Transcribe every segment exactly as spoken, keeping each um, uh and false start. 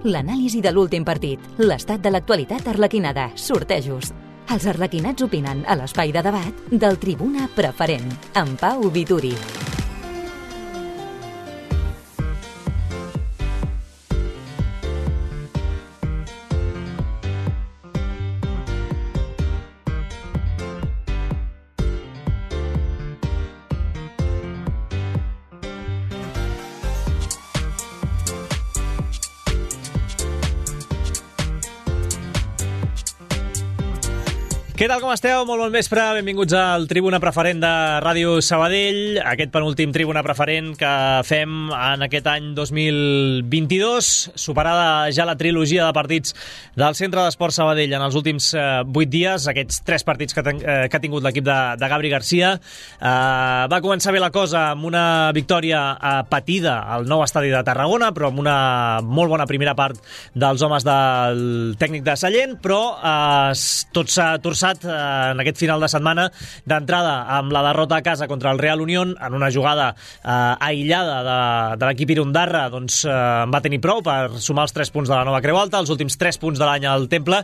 l'anàlisi de l'últim partit, l'estat de l'actualitat arlequinada, sortejos. Els arlequinats opinen a l'espai de debat del Tribuna Preferent, amb Pau Vituri. Què tal, com esteu? Molt bon vespre, benvinguts al Tribuna Preferent de Ràdio Sabadell, aquest penúltim Tribuna Preferent que fem en aquest any dos mil vint-i-dos, superada ja la trilogia de partits del Centre d'Esport Sabadell en els últims vuit dies, aquests tres partits que, ten, eh, que ha tingut l'equip de, de Gabri Garcia. Eh, va començar bé la cosa amb una victòria eh, patida al nou estadi de Tarragona, però amb una molt bona primera part dels homes del tècnic de Sallent, però eh, tot s'ha torçat en aquest final de setmana d'entrada amb la derrota a casa contra el Real Unión en una jugada eh, aïllada de, de l'equip Irundarra. Doncs eh, va tenir prou per sumar els tres punts de la Nova Creu Alta, els últims tres punts de l'any al Temple,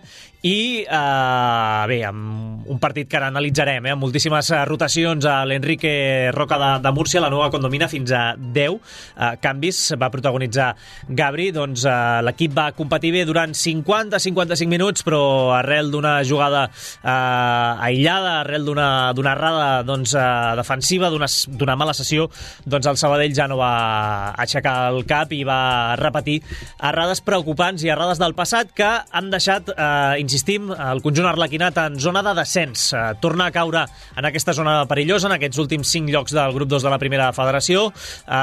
i eh, bé, amb un partit que ara analitzarem, eh, amb moltíssimes rotacions a l'Enrique Roca de, de Múrcia, la nova condomina, fins a deu eh, canvis va protagonitzar Gabri. Doncs eh, l'equip va competir bé durant cinquanta a cinquanta-cinc minuts, però arrel d'una jugada eh, aïllada, arrel d'una d'una errada doncs, uh, defensiva, d'una mala sessió, doncs el Sabadell ja no va aixecar el cap i va repetir errades preocupants i errades del passat que han deixat, uh, insistim, el conjunt arlequinat en zona de descens. Uh, torna a caure en aquesta zona perillosa, en aquests últims cinc llocs del grup dos de la primera federació, uh,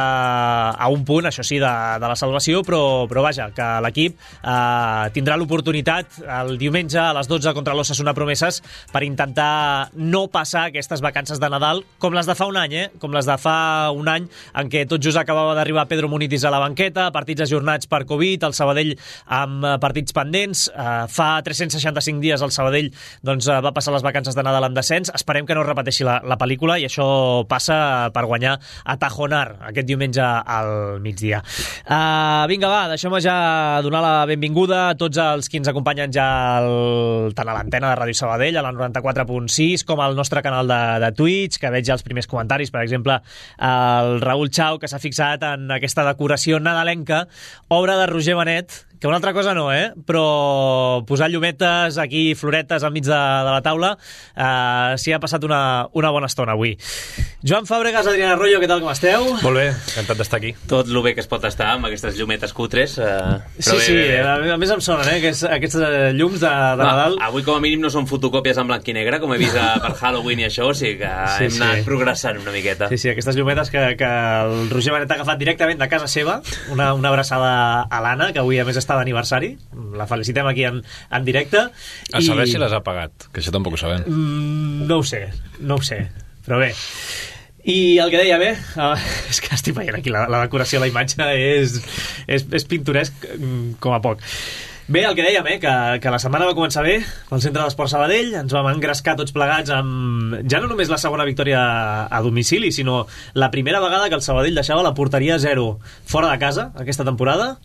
a un punt, això sí, de, de la salvació, però, però vaja, que l'equip uh, tindrà l'oportunitat el diumenge a les dotze contra l'Osasuna Promeses per intentar no passar aquestes vacances de Nadal com les de fa un any, eh? com les de fa un any en què tot just acabava d'arribar Pedro Munitis a la banqueta, partits ajornats per Covid, el Sabadell amb partits pendents. Uh, fa tres-cents seixanta-cinc dies el Sabadell doncs, uh, va passar les vacances de Nadal en descens. Esperem que no es repeteixi la, la pel·lícula, i això passa per guanyar a Tajonar aquest diumenge al migdia. Uh, vinga, va, deixem-me ja donar la benvinguda a tots els que ens acompanyen ja el, tant a l'antena de Ràdio Sabadell, a la noranta-quatre punt sis, com al nostre canal de, de Twitch, que veig ja els primers comentaris, per exemple, el Raül Chau, que s'ha fixat en aquesta decoració nadalenca, obra de Roger Benet, que una altra cosa no, eh? Però posar llumetes aquí, floretes al mig de, de la taula, eh, s'hi ha passat una, una bona estona avui. Joan Fàbregas, Adrián Arroyo, què tal, com esteu? Molt bé, encantat d'estar aquí. Tot el bé que es pot estar amb aquestes llumetes cutres. Eh, sí, bé, sí, bé, bé. A, a més em sonen, eh, que és, aquests llums de, de Va, Nadal. Avui com a mínim no són fotocòpies en blanc i negre, com he vist a, per Halloween i això, o sigui que sí, hem sí. anat progressant una miqueta. Sí, sí, aquestes llumetes que, que el Roger Benet ha agafat directament de casa seva, una, una abraçada a l'Anna, que avui a més està d'aniversari. La felicitem aquí en, en directe. A saber i... si les ha pagat, que això tampoc ho sabem. Mm, no ho sé, no ho sé, però bé. I el que deia bé, uh, és que estic veient aquí la, la decoració, la imatge és, és, és pintoresc com a poc. Bé, el que dèiem, eh, que, que la setmana va començar bé pel Centre d'Esport Sabadell, ens vam engrescar tots plegats amb ja no només la segona victòria a domicili, sinó la primera vegada que el Sabadell deixava la porteria a zero fora de casa aquesta temporada.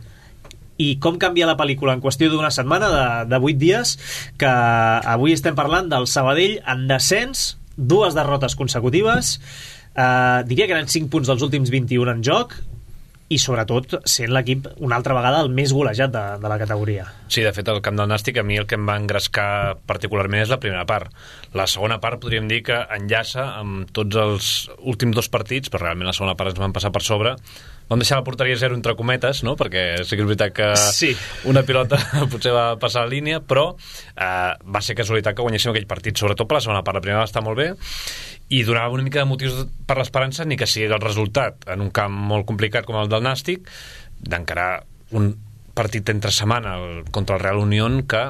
I com canvia la pel·lícula en qüestió d'una setmana, de, de vuit dies, que avui estem parlant del Sabadell en descens, dues derrotes consecutives, eh, diria que eren cinc punts dels últims vint-i-un en joc, i sobretot sent l'equip una altra vegada el més golejat de, de la categoria. Sí, de fet, el camp del Nàstic a mi el que em va engrescar particularment és la primera part. La segona part podríem dir que enllaça amb tots els últims dos partits, però realment la segona part ens van passar per sobre. Vam deixar la porteria zero entre cometes, no? Perquè sí que és veritat que sí. una pilota potser va passar la línia, però eh, va ser casualitat que guanyéssim aquell partit, sobretot per la segona part. La primera va estar molt bé i donava una mica de motius per l'esperança, ni que sigui el resultat en un camp molt complicat com el del Nàstic, d'encarar un partit entre setmana contra el Real Unión que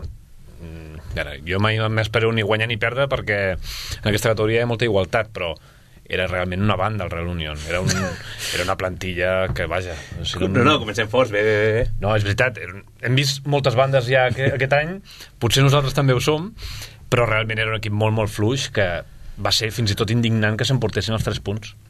ara, jo mai m'espero ni guanyar ni perdre, perquè en aquesta categoria hi ha molta igualtat, però era realment una banda el Real Unión, era, un, era una plantilla que, vaja, o sigui, no, no, comencem forts, bé, bé, bé. No, és veritat, hem vist moltes bandes ja aquest any, potser nosaltres també ho som, però realment era un equip molt, molt fluix, que va ser fins i tot indignant que s'emportessin els tres punts.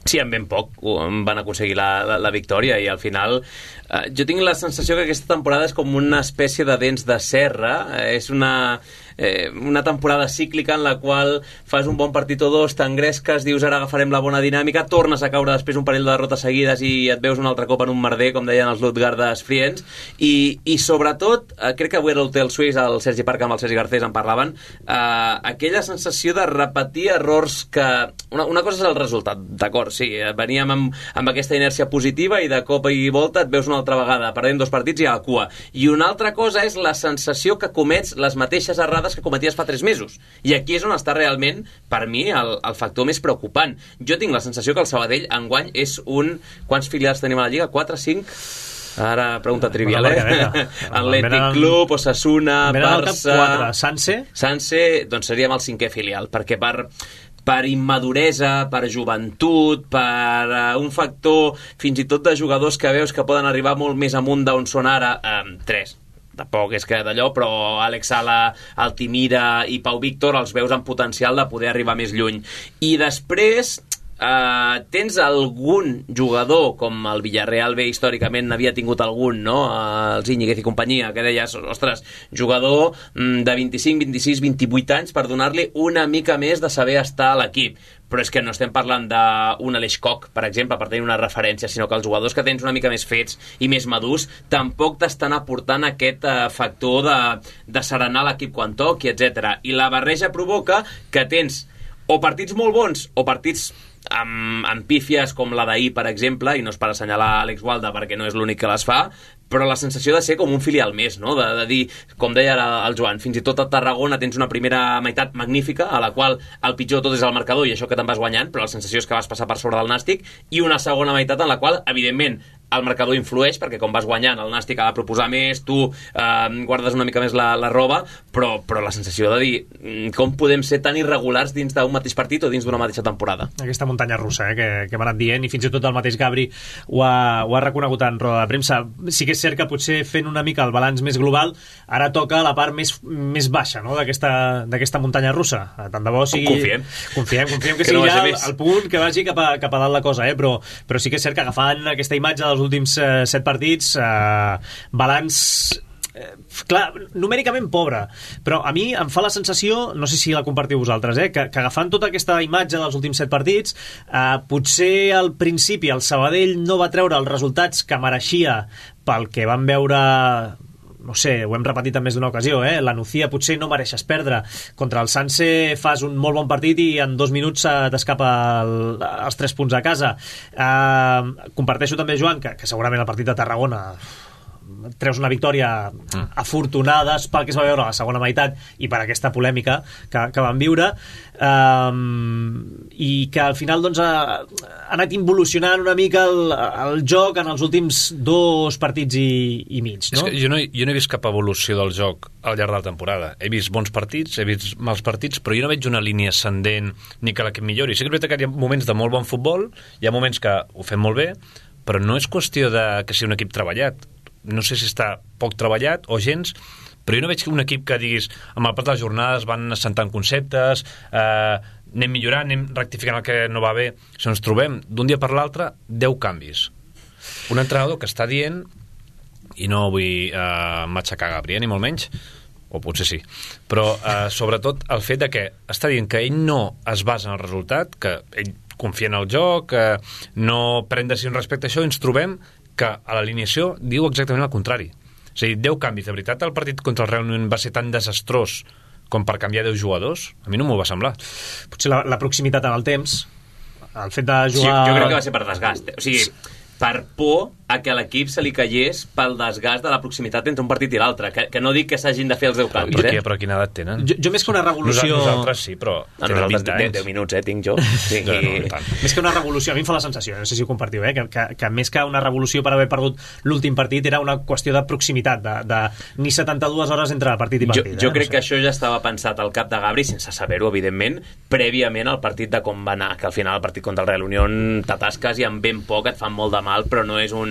sí, en ben poc van aconseguir la, la, la victòria i al final eh, jo tinc la sensació que aquesta temporada és com una espècie de dents de serra, eh, és una, eh, una temporada cíclica en la qual fas un bon partit o dos, t'engresques, dius ara agafarem la bona dinàmica, tornes a caure després un parell de derrotes seguides i et veus un altre cop en un merder, com deien els Lutgardes Friends, i, i sobretot, eh, crec que avui era l'hotel suís, el Sergi Parc amb el Sergi Garcés en parlaven, eh, aquella sensació de repetir errors que... Una, una cosa és el resultat, d'acord, sí, veníem amb, amb aquesta inèrcia positiva i de cop i volta et veus una altra vegada perdent dos partits i a la cua. I una altra cosa és la sensació que comets les mateixes errades que cometies fa tres mesos. I aquí és on està realment, per mi, el, el factor més preocupant. Jo tinc la sensació que el Sabadell enguany és un... Quants filials tenim a la Lliga? quatre, cinc? Ara, pregunta trivial, eh? Atlètic Club, Osasuna, Barça... quatre. Sanse? Sanse, doncs seríem el cinquè filial, perquè per... per immaduresa, per joventut, per uh, un factor fins i tot de jugadors que veus que poden arribar molt més amunt d'on són ara, um, tres. Tampoc és que d'allò, però Àlex Sala, Altimira i Pau Víctor els veus amb potencial de poder arribar més lluny. I després... Uh, tens algun jugador com el Villarreal bé històricament n'havia tingut algun, no? Uh, els Íñiguez i companyia, que deies, ostres, jugador mm, de vint-i-cinc, vint-i-sis, vint-i-vuit anys per donar-li una mica més de saber estar a l'equip. Però és que no estem parlant d'un Aleix Koch, per exemple, per tenir una referència, sinó que els jugadors que tens una mica més fets i més madurs tampoc t'estan aportant aquest uh, factor de, de serenar l'equip quan toqui, etcètera. I la barreja provoca que tens o partits molt bons o partits amb, amb pífies com la d'ahir, per exemple, i no és per assenyalar Àlex Gualda perquè no és l'únic que les fa, però la sensació de ser com un filial més, no? de, de dir, com deia el Joan, fins i tot a Tarragona tens una primera meitat magnífica, a la qual el pitjor de tot és el marcador i això que te'n vas guanyant, però la sensació és que vas passar per sobre del Nàstic, i una segona meitat en la qual, evidentment, el marcador influeix, perquè com vas guanyant el Nàstic ha de proposar més, tu eh, guardes una mica més la, la roba, però, però la sensació de dir com podem ser tan irregulars dins d'un mateix partit o dins d'una mateixa temporada. Aquesta muntanya russa eh, que, que m'ha anat dient, i fins i tot el mateix Gabri ho ha, ho ha reconegut en roda de premsa. Sí que és cert que potser fent una mica el balanç més global ara toca la part més, més baixa, no? d'aquesta muntanya russa. Tant de bo sigui... Confiem. Confiem, confiem que, que sigui no ja el, el punt que vagi cap a, cap a dalt la cosa, eh? però, però sí que és cert que agafant aquesta imatge dels últims eh, set partits, eh, balanç eh, clar, numèricament pobre, però a mi em fa la sensació, no sé si la compartiu vosaltres, eh, que, que agafant tota aquesta imatge dels últims set partits, eh, potser al principi el Sabadell no va treure els resultats que mereixia pel que vam veure, no sé, ho hem repetit en més d'una ocasió, eh? La Nucía potser no mereixes perdre. Contra el Sanse fas un molt bon partit i en dos minuts t'escapa el, els tres punts a casa. Eh, comparteixo també, Joan, que, que segurament el partit de Tarragona treus una victòria mm. afortunada pel que es va veure a la segona meitat i per aquesta polèmica que, que van viure, um, i que al final doncs, ha, ha anat involucionant una mica el, el joc en els últims dos partits i, i mig, no? És que jo no, jo no he vist cap evolució del joc al llarg de la temporada. He vist bons partits, he vist mals partits, però jo no veig una línia ascendent ni que l'equip millori. Sí que és veritat que hi ha moments de molt bon futbol, hi ha moments que ho fem molt bé, però no és qüestió de que sigui un equip treballat. No sé si està poc treballat o gens, però jo no veig un equip que diguis amb el pas de les jornades van assentant conceptes, eh, anem millorant, anem rectificant el que no va bé. Si ens trobem d'un dia per l'altre deu canvis. Un entrenador que està dient, i no vull eh, matxacar Gabri, ni molt menys, o potser sí, però eh, sobretot el fet de que està dient que ell no es basa en el resultat, que ell confia en el joc, que no pren decisions respecte a això, i ens trobem que a l'alineació diu exactament el contrari. És a dir, deu canvis. De veritat, el partit contra el Real Unión va ser tan desastrós com per canviar deu jugadors? A mi no m'ho va semblar. Potser la, la proximitat en el temps, el fet de jugar... Sí, jo crec que va ser per desgast. O sigui, per por a que a l'equip se li callés pel desgast de la proximitat entre un partit i l'altre, que, que no dic que s'hagin de fer els deu canvis, però, eh? Però quina edat tenen? Jo, jo més que una revolució... Nosaltres sí, però no, tenen vint anys. deu minuts, eh, tinc jo. Sí. No, no, no, més que una revolució, a mi em fa la sensació, no sé si ho compartiu, eh, que, que, que més que una revolució per haver perdut l'últim partit era una qüestió de proximitat, de, de ni setanta-dues hores entre partit i partit. Jo, jo eh? crec no sé. que això ja estava pensat al cap de Gabri, sense saber-ho, evidentment, prèviament al partit de com va anar, que al final el partit contra el Real Unión t'atasques i amb ben poc et fan molt de mal, però no és un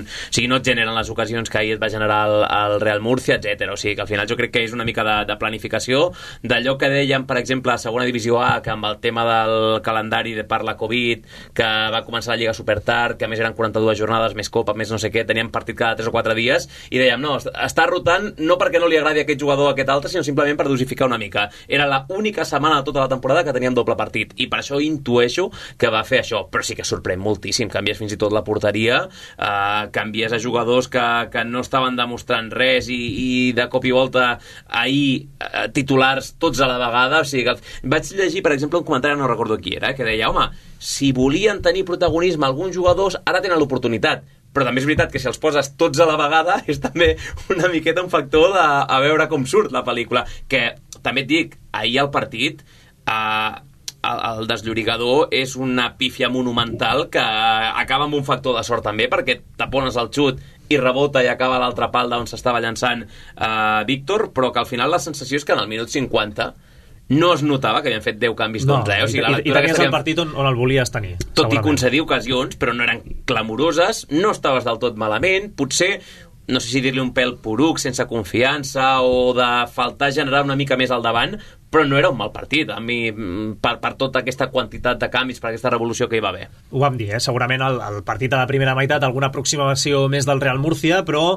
o sigui, no et generen les ocasions que ahir et va generar el, el Real Murcia, etcètera. O sigui, que al final jo crec que és una mica de, de planificació d'allò que dèiem, per exemple, a segona divisió A, que amb el tema del calendari de per la Covid, que va començar la Lliga super tard, que a més eren quaranta-dues jornades, més Copa, més no sé què, teníem partit cada tres o quatre dies, i dèiem, no, està rotant no perquè no li agradi aquest jugador a aquest altre, sinó simplement per dosificar una mica. Era l'única setmana de tota la temporada que teníem doble partit, i per això intueixo que va fer això, però sí que sorprèn moltíssim. Canvies fins i tot la porteria, eh, canvies a jugadors que, que no estaven demostrant res i, i de cop i volta ahir eh, titulars tots a la vegada. O sigui que vaig llegir, per exemple, un comentari, no recordo qui era, que deia, home, si volien tenir protagonisme alguns jugadors, ara tenen l'oportunitat. Però també és veritat que si els poses tots a la vegada és també una miqueta un factor de a veure com surt la pel·lícula. Que també et dic, ahir al partit eh, el desllorigador és una pífia monumental que acaba amb un factor de sort també, perquè tapones el xut i rebota i acaba a l'altra pal d'on s'estava llançant eh, Víctor, però que al final la sensació és que en el minut cinquanta no es notava que havien fet deu canvis no, d'onze, eh? O sigui, i, i, i tenies el partit on, on el volies tenir, tot i concedir ocasions, però no eren clamoroses, no estaves del tot malament, potser no sé si dir-li un pèl poruc, sense confiança, o de faltar generar una mica més al davant, però no era un mal partit a mi, per, per tota aquesta quantitat de canvis, per aquesta revolució que hi va haver. Ho vam dir, eh? Segurament el, el partit a la primera meitat, alguna aproximació més del Real Murcia, però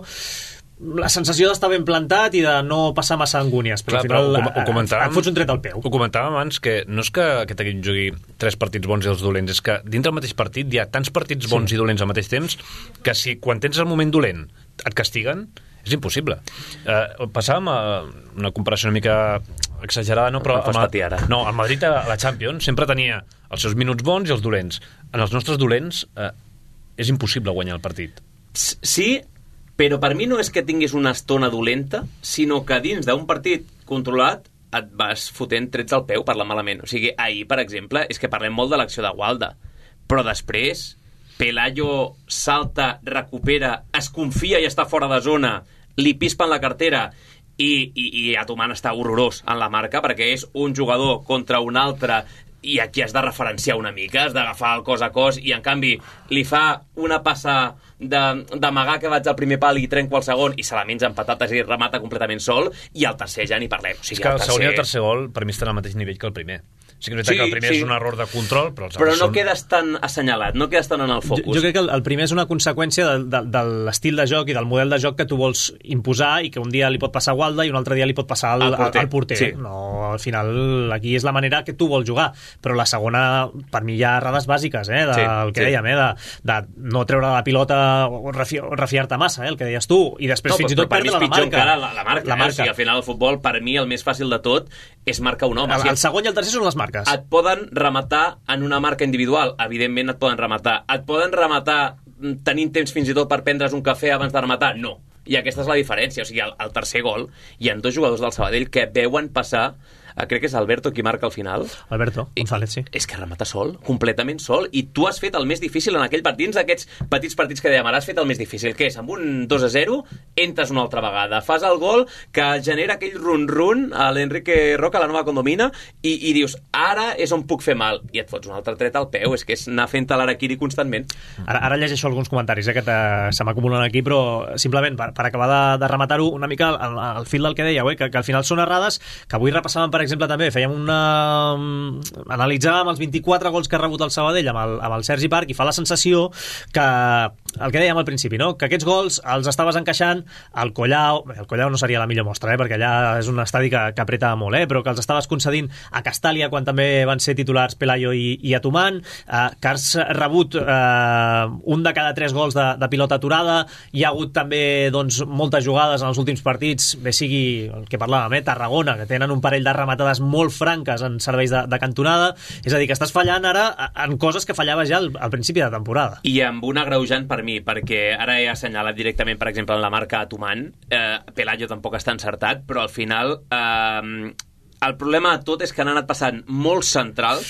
la sensació d'estar ben plantat i de no passar massa angúnies, però clar, al final però ho, ho et fots un tret al peu. Ho comentàvem abans, que no és que aquest equip jugui tres partits bons i els dolents, és que dintre del mateix partit hi ha tants partits bons sí. i dolents al mateix temps que si quan tens el moment dolent et castiguen, és impossible. Eh, passàvem a una comparació una mica exagerada, no? Però no, el, no, el Madrid a la Champions sempre tenia els seus minuts bons i els dolents. En els nostres dolents eh, és impossible guanyar el partit. Sí, però per mi no és que tinguis una estona dolenta, sinó que dins d'un partit controlat et vas fotent trets al peu parlant malament. O sigui, ahir, per exemple, és que parlem molt de l'acció de Gualda, però després Pelayo salta, recupera, es confia i està fora de zona, li pispen la cartera i, i, i Atuman està horrorós en la marca perquè és un jugador contra un altre i aquí has de referenciar una mica, has d'agafar el cos a cos, i en canvi li fa una passa d'amagar que vaig al primer pal i trenco el segon i se la menja amb patates i remata completament sol, i el tercer ja ni parlem. O sigui, és que el, el segon tercer... i el tercer gol per mi estan al mateix nivell que el primer. Sí que, sí, que el primer sí. és un error de control, però els però no són... quedes tan assenyalat, no quedes tan en el focus. Jo, jo crec que el, el primer és una conseqüència de, de, de l'estil de joc i del model de joc que tu vols imposar i que un dia li pot passar a Gualda i un altre dia li pot passar al, al porter. Al porter. Sí. No, al final aquí és la manera que tu vols jugar, però la segona per mi hi ha errades bàsiques, eh, del sí, que sí. dèiem, eh, de, de no treure la pilota o refi, refiar-te massa, eh, el que deies tu, i després no, fins i tot perdre la marca. Encara, la, la marca. La marca. Eh? O sigui, al final el futbol, per mi, el més fàcil de tot és marcar un home. El, el segon i el tercer són les marques. Et poden rematar en una marca individual, evidentment et poden rematar. Et poden rematar tenint temps fins i tot per prendre's un cafè abans de rematar? No. I aquesta és la diferència. O sigui, al, al tercer gol hi ha dos jugadors del Sabadell que veuen passar, crec que és Alberto qui marca al final. Alberto González, sí. És que remata sol, completament sol, i tu has fet el més difícil en aquell partit, dins d'aquests petits partits que dèiem, ara has fet el més difícil, que és amb un dos a zero, entres una altra vegada, fas el gol que genera aquell run-run a l'Enrique Roca, la nova condomina, i, i dius, ara és on puc fer mal, i et fots un altre tret al peu, és que és anar fent l'araquiri constantment. Ara, ara llegeixo alguns comentaris eh, que se m'acumulen aquí, però simplement per, per acabar de, de rematar-ho una mica al, al fil del que dèieu, eh, que, que al final són errades que avui repassàvem, per exemple, també fèiem una... analitzàvem els vint-i-quatre gols que ha rebut el Sabadell amb el, amb el Sergi Parc, i fa la sensació que el que dèiem al principi, no? Que aquests gols els estaves encaixant al Collao, el Collao no seria la millor mostra, eh? Perquè allà és un estadi que, que apreta molt, eh? Però que els estaves concedint a Castàlia quan també van ser titulars Pelayo i, i Atuman, eh, que has rebut eh, un de cada tres gols de, de pilota aturada, hi ha hagut també doncs, moltes jugades en els últims partits, bé sigui el que parlàvem, eh? Tarragona, que tenen un parell de rematades molt franques en serveis de, de cantonada, és a dir, que estàs fallant ara en coses que fallaves ja al, al principi de temporada. I amb un agreujant per mi, perquè ara he assenyalat directament, per exemple, en la marca Atuman, eh, Pelayo tampoc està encertat, però al final eh, el problema de tot és que han anat passant molts centrals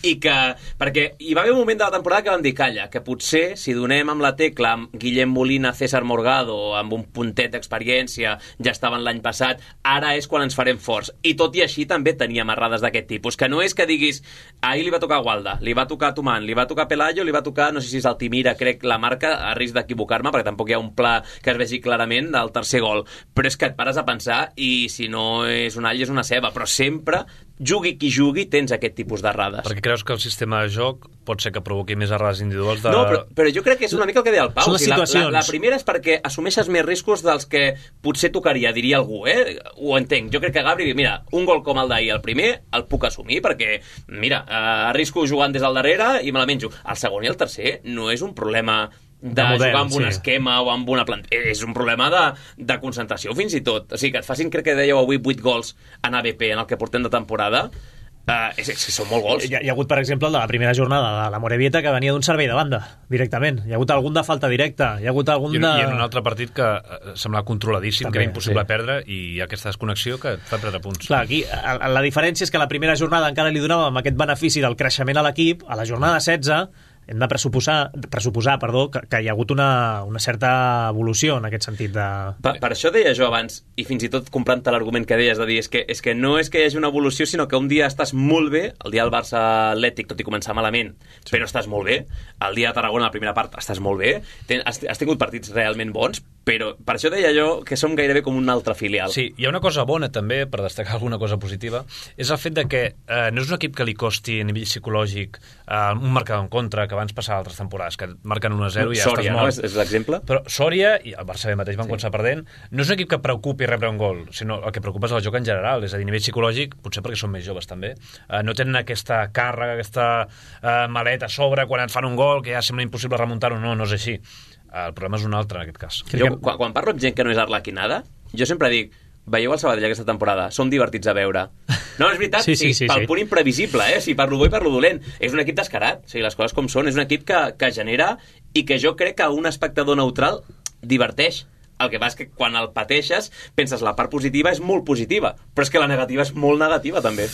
i que... Perquè hi va haver un moment de la temporada que vam dir, calla, que potser si donem amb la tecla amb Guillem Molina, César Morgado, amb un puntet d'experiència, ja estaven l'any passat, ara és quan ens farem forts. I tot i així també teníem errades d'aquest tipus, que no és que diguis, ahir li va tocar Gualda, li va tocar Tuman, li va tocar Pelayo, li va tocar, no sé si és Altimira, crec, la marca, a risc d'equivocar-me, perquè tampoc hi ha un pla que es vegi clarament del tercer gol. Però és que et pares a pensar i si no és un all és una ceba, però sempre, jugui qui jugui, tens aquest tipus d'errades. Perquè creus que el sistema de joc pot ser que provoqui més errades individuals de... No, però, però jo crec que és una mica el que deia el Pau. Són les situacions. La, la, la primera és perquè assumeixes més riscos dels que potser tocaria, diria algú, eh? Ho entenc. Jo crec que Gabri, mira, un gol com el d'ahir, el primer, el puc assumir perquè, mira, eh, arrisco jugant des del darrere i me la menjo. El segon i el tercer no és un problema de, de model, jugar amb un sí. esquema o amb una planta. És un problema de, de concentració, fins i tot. O sigui, que et facin, crec que dèieu avui, vuit gols en A B P, en el que portem de temporada. Uh, és, és que són molt gols. Hi ha, hi ha hagut, per exemple, el de la primera jornada de la Morevieta, que venia d'un servei de banda, directament. Hi ha hagut algun de falta directa. Hi ha hagut algun I, de... I en un altre partit que semblava controladíssim, També, que era impossible sí. perdre, i hi ha aquesta desconnexió que et fa perdre punts. Clar, aquí la diferència és que a la primera jornada encara li donàvem aquest benefici del creixement a l'equip. A la jornada setze hem de pressuposar, pressuposar perdó, que, que hi ha hagut una, una certa evolució en aquest sentit de... Per, per això deia jo abans, i fins i tot comprant-te l'argument que deies de dir, és que, és que no és que hi hagi una evolució, sinó que un dia estàs molt bé, el dia del Barça Atlètic, tot i començar malament, sí. però estàs molt bé, el dia de Tarragona, la primera part, estàs molt bé, Ten, has, has tingut partits realment bons, però per això deia jo que som gairebé com un altre filial. Sí, hi ha una cosa bona també, per destacar alguna cosa positiva, és el fet de que eh, no és un equip que li costi a nivell psicològic eh, un marcador en contra, que abans passava altres temporades, que marquen un a zero i ja Sòria, estàs mort. No? És, és l'exemple? Però Sòria, i el Barça mateix van sí. començar perdent, no és un equip que preocupi rebre un gol, sinó el que preocupa és el joc en general, és a dir, a nivell psicològic, potser perquè són més joves també, eh, no tenen aquesta càrrega, aquesta eh, maleta a sobre quan et fan un gol, que ja sembla impossible remuntar-ho, no, no és així. El problema és un altre en aquest cas. Jo, quan, quan parlo amb gent que no és arlequinada, jo sempre dic, veieu el Sabadell aquesta temporada, som divertits a veure. No, és veritat, sí, sí, sí, pel sí. punt imprevisible, eh? Si per lo bo i per lo dolent. És un equip descarat, o sigui, les coses com són, és un equip que, que genera i que jo crec que un espectador neutral diverteix. El que passa és que quan el pateixes, penses la part positiva és molt positiva, però és que la negativa és molt negativa també.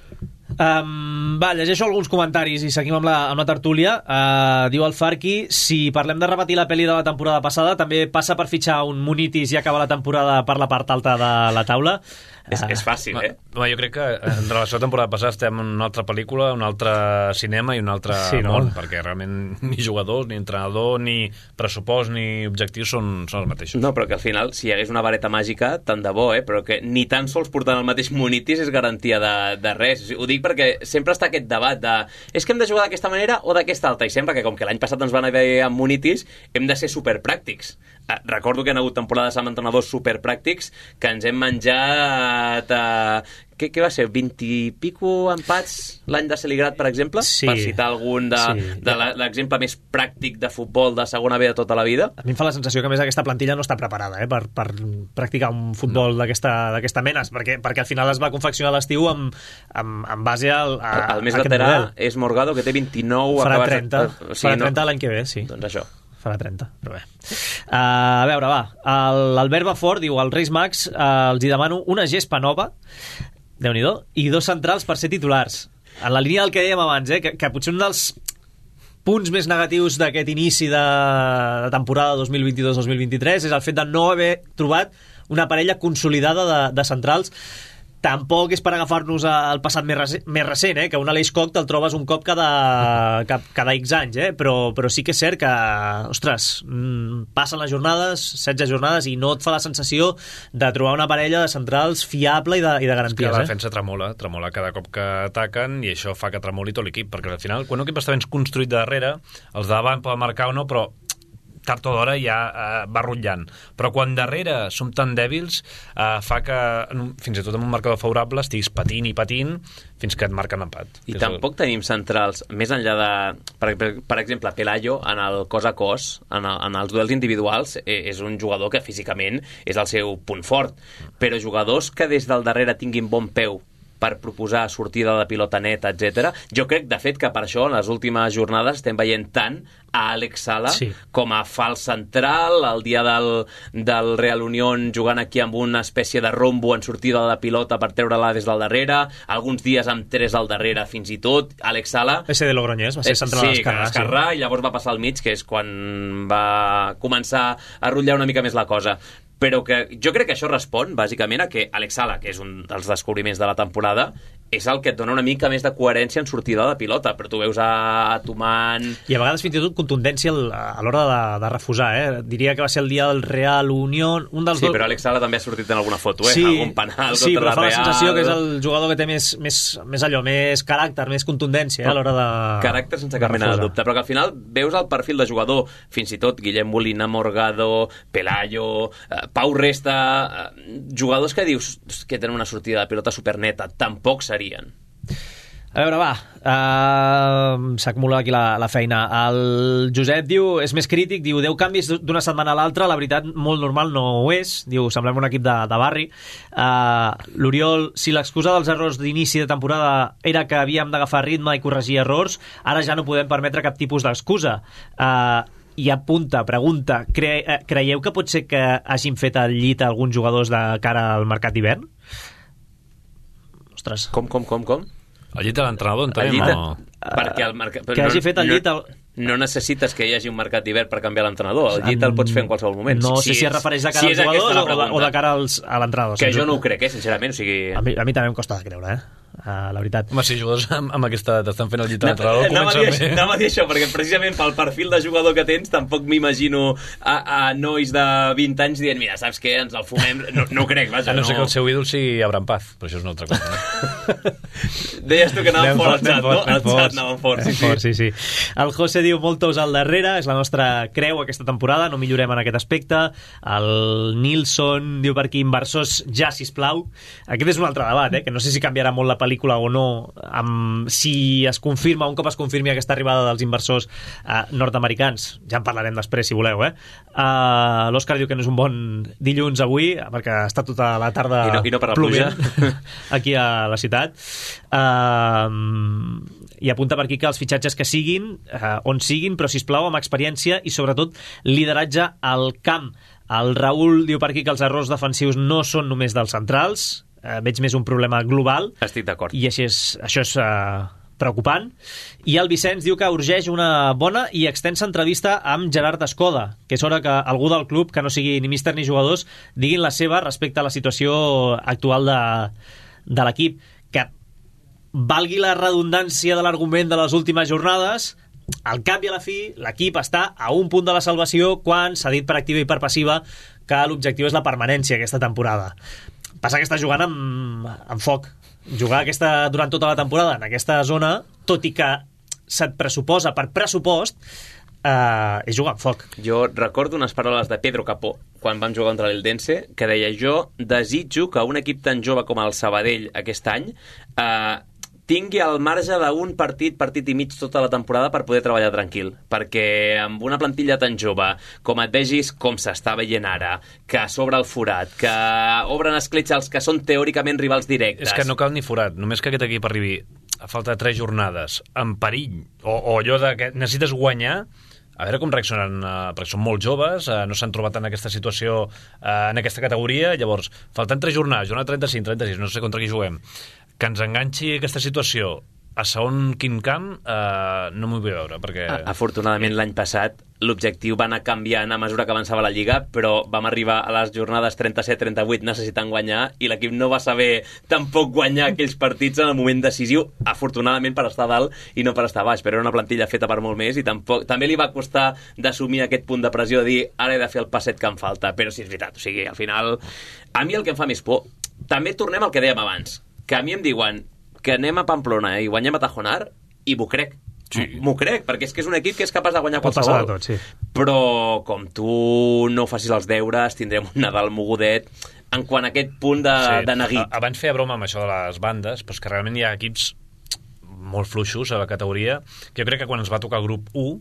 Um, va, llegeixo alguns comentaris i seguim amb la, amb la tertúlia. Uh, diu el Farqui, si parlem de repetir la pel·li de la temporada passada, també passa per fitxar un Munitis i acabar la temporada per la part alta de la taula. És, és fàcil, eh? No, jo crec que en relació a la temporada passada estem en una altra pel·lícula, un altre cinema i un altre sí, no? món, perquè realment ni jugadors, ni entrenador, ni pressupost, ni objectius són, són els mateixos. No, però que al final, si hi hagués una vareta màgica, tant de bo, eh? Però que ni tan sols portant el mateix Munitis és garantia de, de res. Ho dic perquè sempre està aquest debat de és que hem de jugar d'aquesta manera o d'aquesta altra, i sembla que com que l'any passat ens van haver amb Munitis, hem de ser superpràctics. Eh, recordo que han hagut temporades amb entrenadors superpràctics que ens hem menjat eh, què, què va ser? vint i pico empats l'any de Celigrat, per exemple? Sí. Per citar algun de, sí. de l'exemple més pràctic de futbol de segona B de tota la vida. A mi em fa la sensació que, a més, aquesta plantilla no està preparada eh, per, per practicar un futbol no. d'aquesta mena, perquè, perquè al final es va confeccionar l'estiu amb, amb, amb base al, a, el, el més a veterà és Morgado, que té vint-i-nou. Farà trenta, o sigui, farà trenta no... l'any que ve, sí. Doncs això. Farà trenta, però bé. Uh, a veure, va. L'Albert Bafort diu, als Reis Mags uh, els hi demano una gespa nova, Déu-n'hi-do, i dos centrals per ser titulars. En la línia del que dèiem abans, eh, que, que potser un dels punts més negatius d'aquest inici de, de temporada dos mil vint-i-dos dos mil vint-i-tres és el fet de no haver trobat una parella consolidada de, de centrals. Tampoc és per agafar-nos al passat més recent, més recent eh? Que un Aleix Koch te'l trobes un cop cada, cada X anys, eh? però, però sí que és cert que, ostres, passen les jornades, setze jornades, i no et fa la sensació de trobar una parella de centrals fiable i de, i de garanties. És que la eh? defensa tremola, tremola cada cop que ataquen, i això fa que tremoli tot l'equip, perquè al final, quan un equip està ben construït de darrere, els de davant poden marcar o no, però tard o d'hora ja eh, va rotllant. Però quan darrere som tan dèbils, eh, fa que, fins i tot amb un marcador favorable, estiguis patint i patint fins que et marquen empat. I tampoc el... tenim centrals, més enllà de... Per, per, per exemple, Pelayo, en el cos a cos, en, el, en els duels individuals, eh, és un jugador que físicament és el seu punt fort. Però jugadors que des del darrere tinguin bon peu per proposar sortida de pilota neta, etcètera. Jo crec, de fet, que per això en les últimes jornades estem veient tant a Alex Sala sí. com a fals central, el dia del, del Real Unión jugant aquí amb una espècie de rombo en sortida de la pilota per treure-la des del darrere, alguns dies amb tres al darrere fins i tot. Alex Sala... Ese de Logroñés, va ser central sí, a l'esquerra. Sí, esquerrà, sí. I llavors va passar al mig, que és quan va començar a rotllar una mica més la cosa. Però que jo crec que això respon, bàsicament, a que Alex Sala, que és un dels descobriments de la temporada, és el que et dona una mica més de coherència en sortida de pilota, però tu veus a Tuman... I a vegades fins i tot contundència a l'hora de, de refusar, eh? Diria que va ser el dia del Real Unión, un dels sí, dos... però Alex Sala també ha sortit en alguna foto, eh? Sí, algun penal sí, contra però la fa Real... la sensació que és el jugador que té més, més, més allò, més caràcter, més contundència eh? a l'hora de... Caràcter sense cap mena de dubte, però que al final veus el perfil de jugador, fins i tot Guillem Molina, Morgado, Pelayo, eh, Pau Resta, eh, jugadors que dius que tenen una sortida de pilota superneta, tampoc serien. A veure, va, uh, s'acumula aquí la, la feina. El Josep diu, és més crític, diu, deu canvis d'una setmana a l'altra, la veritat, molt normal no ho és, diu, semblem un equip de, de barri. Uh, L'Oriol, si l'excusa dels errors d'inici de temporada era que havíem d'agafar ritme i corregir errors, ara ja no podem permetre cap tipus d'excusa. Uh, i apunta, pregunta, cre creieu que pot ser que hagin fet el llit a alguns jugadors de cara al mercat d'hivern? Ostres. Com, com, com, com? El llit de l'entrenador, entenem? Llit, o... perquè el mercat... Que hagi fet el llit... No, no necessites que hi hagi un mercat d'hivern per canviar l'entrenador. El llit el pots fer en qualsevol moment. No si sé si es refereix de cara si als jugadors o, de, o de cara als, a l'entrenador. Que jo no ho crec, eh, sincerament. O sigui... a, mi, a mi també em costa de creure, eh? Uh, la veritat. Home, si jugadors amb, amb aquesta edat estan fent el llit de l'entrenador, comença bé. Anava a dir això, perquè precisament pel perfil de jugador que tens tampoc m'imagino a, a nois de vint anys dient, mira, saps què, ens el fumem. No, no ho crec, vaja. A no, no sé que el seu ídol sigui Abraham Paz, però això és una altra cosa. No? Deies tu que anàvem fort al xat, no? Al xat anàvem fort, sí, sí. sí, sí. El José diu moltos al darrere, és la nostra creu aquesta temporada, no millorem en aquest aspecte. El Nilsson diu per aquí, inversors ja, sisplau. Aquest és un altre debat, eh? Que no sé si canviarà molt la pel·lícula o no, amb, si es confirma, un cop es confirmi aquesta arribada dels inversors eh, nord-americans, ja en parlarem després si voleu, eh? Uh, l'Òscar diu que no és un bon dilluns avui, perquè està tota la tarda I no, i no per la pluja aquí a la ciutat. Uh, i apunta per aquí que els fitxatges que siguin, uh, on siguin, però sisplau amb experiència i sobretot lideratge al camp. El Raül diu per aquí que els errors defensius no són només dels centrals, Uh, veig més un problema global. Estic d'acord. I així és, això és uh, preocupant. I el Vicenç diu que urgeix una bona i extensa entrevista amb Gerard Escoda, que és hora que algú del club, que no sigui ni míster ni jugadors, diguin la seva respecte a la situació actual de, de l'equip. Que valgui la redundància de l'argument de les últimes jornades, al cap i a la fi l'equip està a un punt de la salvació quan s'ha dit per activa i per passiva que l'objectiu és la permanència aquesta temporada. Passa que està jugant amb, amb foc. Jugar aquesta, durant tota la temporada en aquesta zona, tot i que se't pressuposa per pressupost, eh, és jugar amb foc. Jo recordo unes paraules de Pedro Capó quan vam jugar contra l'Eldense, que deia, jo desitjo que un equip tan jove com el Sabadell aquest any eh, tingui el marge d'un partit, partit i mig tota la temporada per poder treballar tranquil, perquè amb una plantilla tan jove, com et vegis com s'està veient ara, que s'obre el forat, que obren escletxa els que són teòricament rivals directes... És que no cal ni forat, només que aquest equip arribi a falta de tres jornades, en perill, o, o allò de que necessites guanyar, a veure com reaccionen, eh, perquè són molt joves, eh, no s'han trobat en aquesta situació, eh, en aquesta categoria, llavors, faltant tres jornades, jornada trenta-cinc, trenta-sis, no sé contra qui juguem, que ens enganxi aquesta situació a segon quin camp, eh, no m'ho vull veure, perquè... Afortunadament l'any passat l'objectiu va anar canviant a mesura que avançava la Lliga, però vam arribar a les jornades trenta-set trenta-vuit necessitant guanyar i l'equip no va saber tampoc guanyar aquells partits en el moment decisiu, afortunadament per estar dalt i no per estar baix, però era una plantilla feta per molt més i tampoc, també li va costar d'assumir aquest punt de pressió, de dir ara he de fer el passet que em falta, però sí, és veritat, o sigui, al final a mi el que em fa més por, també tornem al que dèiem abans, que a mi em diuen que anem a Pamplona i guanyem a Tajonar i m'ho crec. Sí. M'ho crec, perquè és que és un equip que és capaç de guanyar pot qualsevol. Tot, sí. Però com tu no facis els deures, tindrem un Nadal mogudet en quant a aquest punt de, sí. de neguit. Abans feia broma amb això de les bandes, però és que realment hi ha equips molt fluixos a la categoria, que jo crec que quan ens va tocar el grup u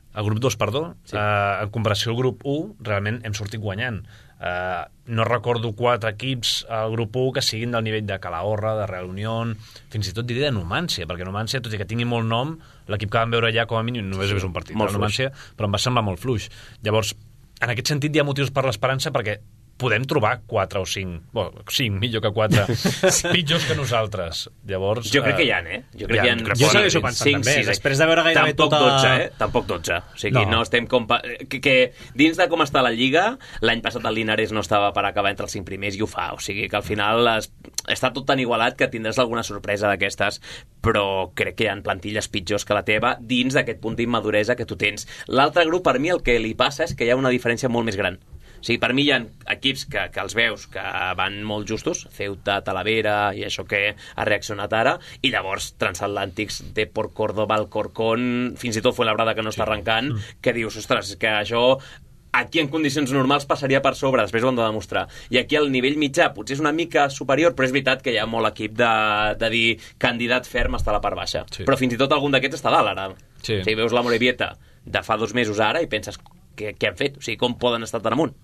el grup dos, perdó, sí. uh, en comparació al grup u, realment hem sortit guanyant. Uh, no recordo quatre equips al grup u que siguin del nivell de Calahorra, de Real Unión, fins i tot diré de Numància, perquè Numància, tot i que tingui molt nom, l'equip que vam veure allà com a mínim només he vist un partit, molt Numància, però em va semblar molt fluix. Llavors, en aquest sentit hi ha motius per l'esperança, perquè podem trobar quatre o cinc, bueno, cinc, millor que quatre, pitjors que nosaltres. Llavors, jo crec que hi ha, eh? Jo crec que hi ha... Jo segueixo pensant cinc, també, sis, després de veure gairebé tampoc tota... dotze, eh? Tampoc dotze. O sigui, no, no estem compa... Que, que dins de com està la Lliga, l'any passat el Linares no estava per acabar entre els cinc primers i ho fa. O sigui, que al final es... està tot tan igualat que tindràs alguna sorpresa d'aquestes, però crec que hi ha plantilles pitjors que la teva dins d'aquest punt d'immaduresa que tu tens. L'altre grup, per mi, el que li passa és que hi ha una diferència molt més gran. O sigui, per mi hi ha equips que, que els veus que van molt justos, Ceuta, Talavera i això que ha reaccionat ara, i llavors transatlàntics de Port Córdoba, Alcorcón, fins i tot Fuenlabrada que no està arrencant, que dius, ostres, que això aquí en condicions normals passaria per sobre, després ho han de demostrar. I aquí el nivell mitjà potser és una mica superior, però és veritat que hi ha molt equip de, de dir candidat ferm està a la part baixa. Sí. Però fins i tot algun d'aquests està dalt ara. Sí. O sigui, veus la Morevieta de fa dos mesos ara i penses què, què han fet? O sigui, com poden estar tan amunt?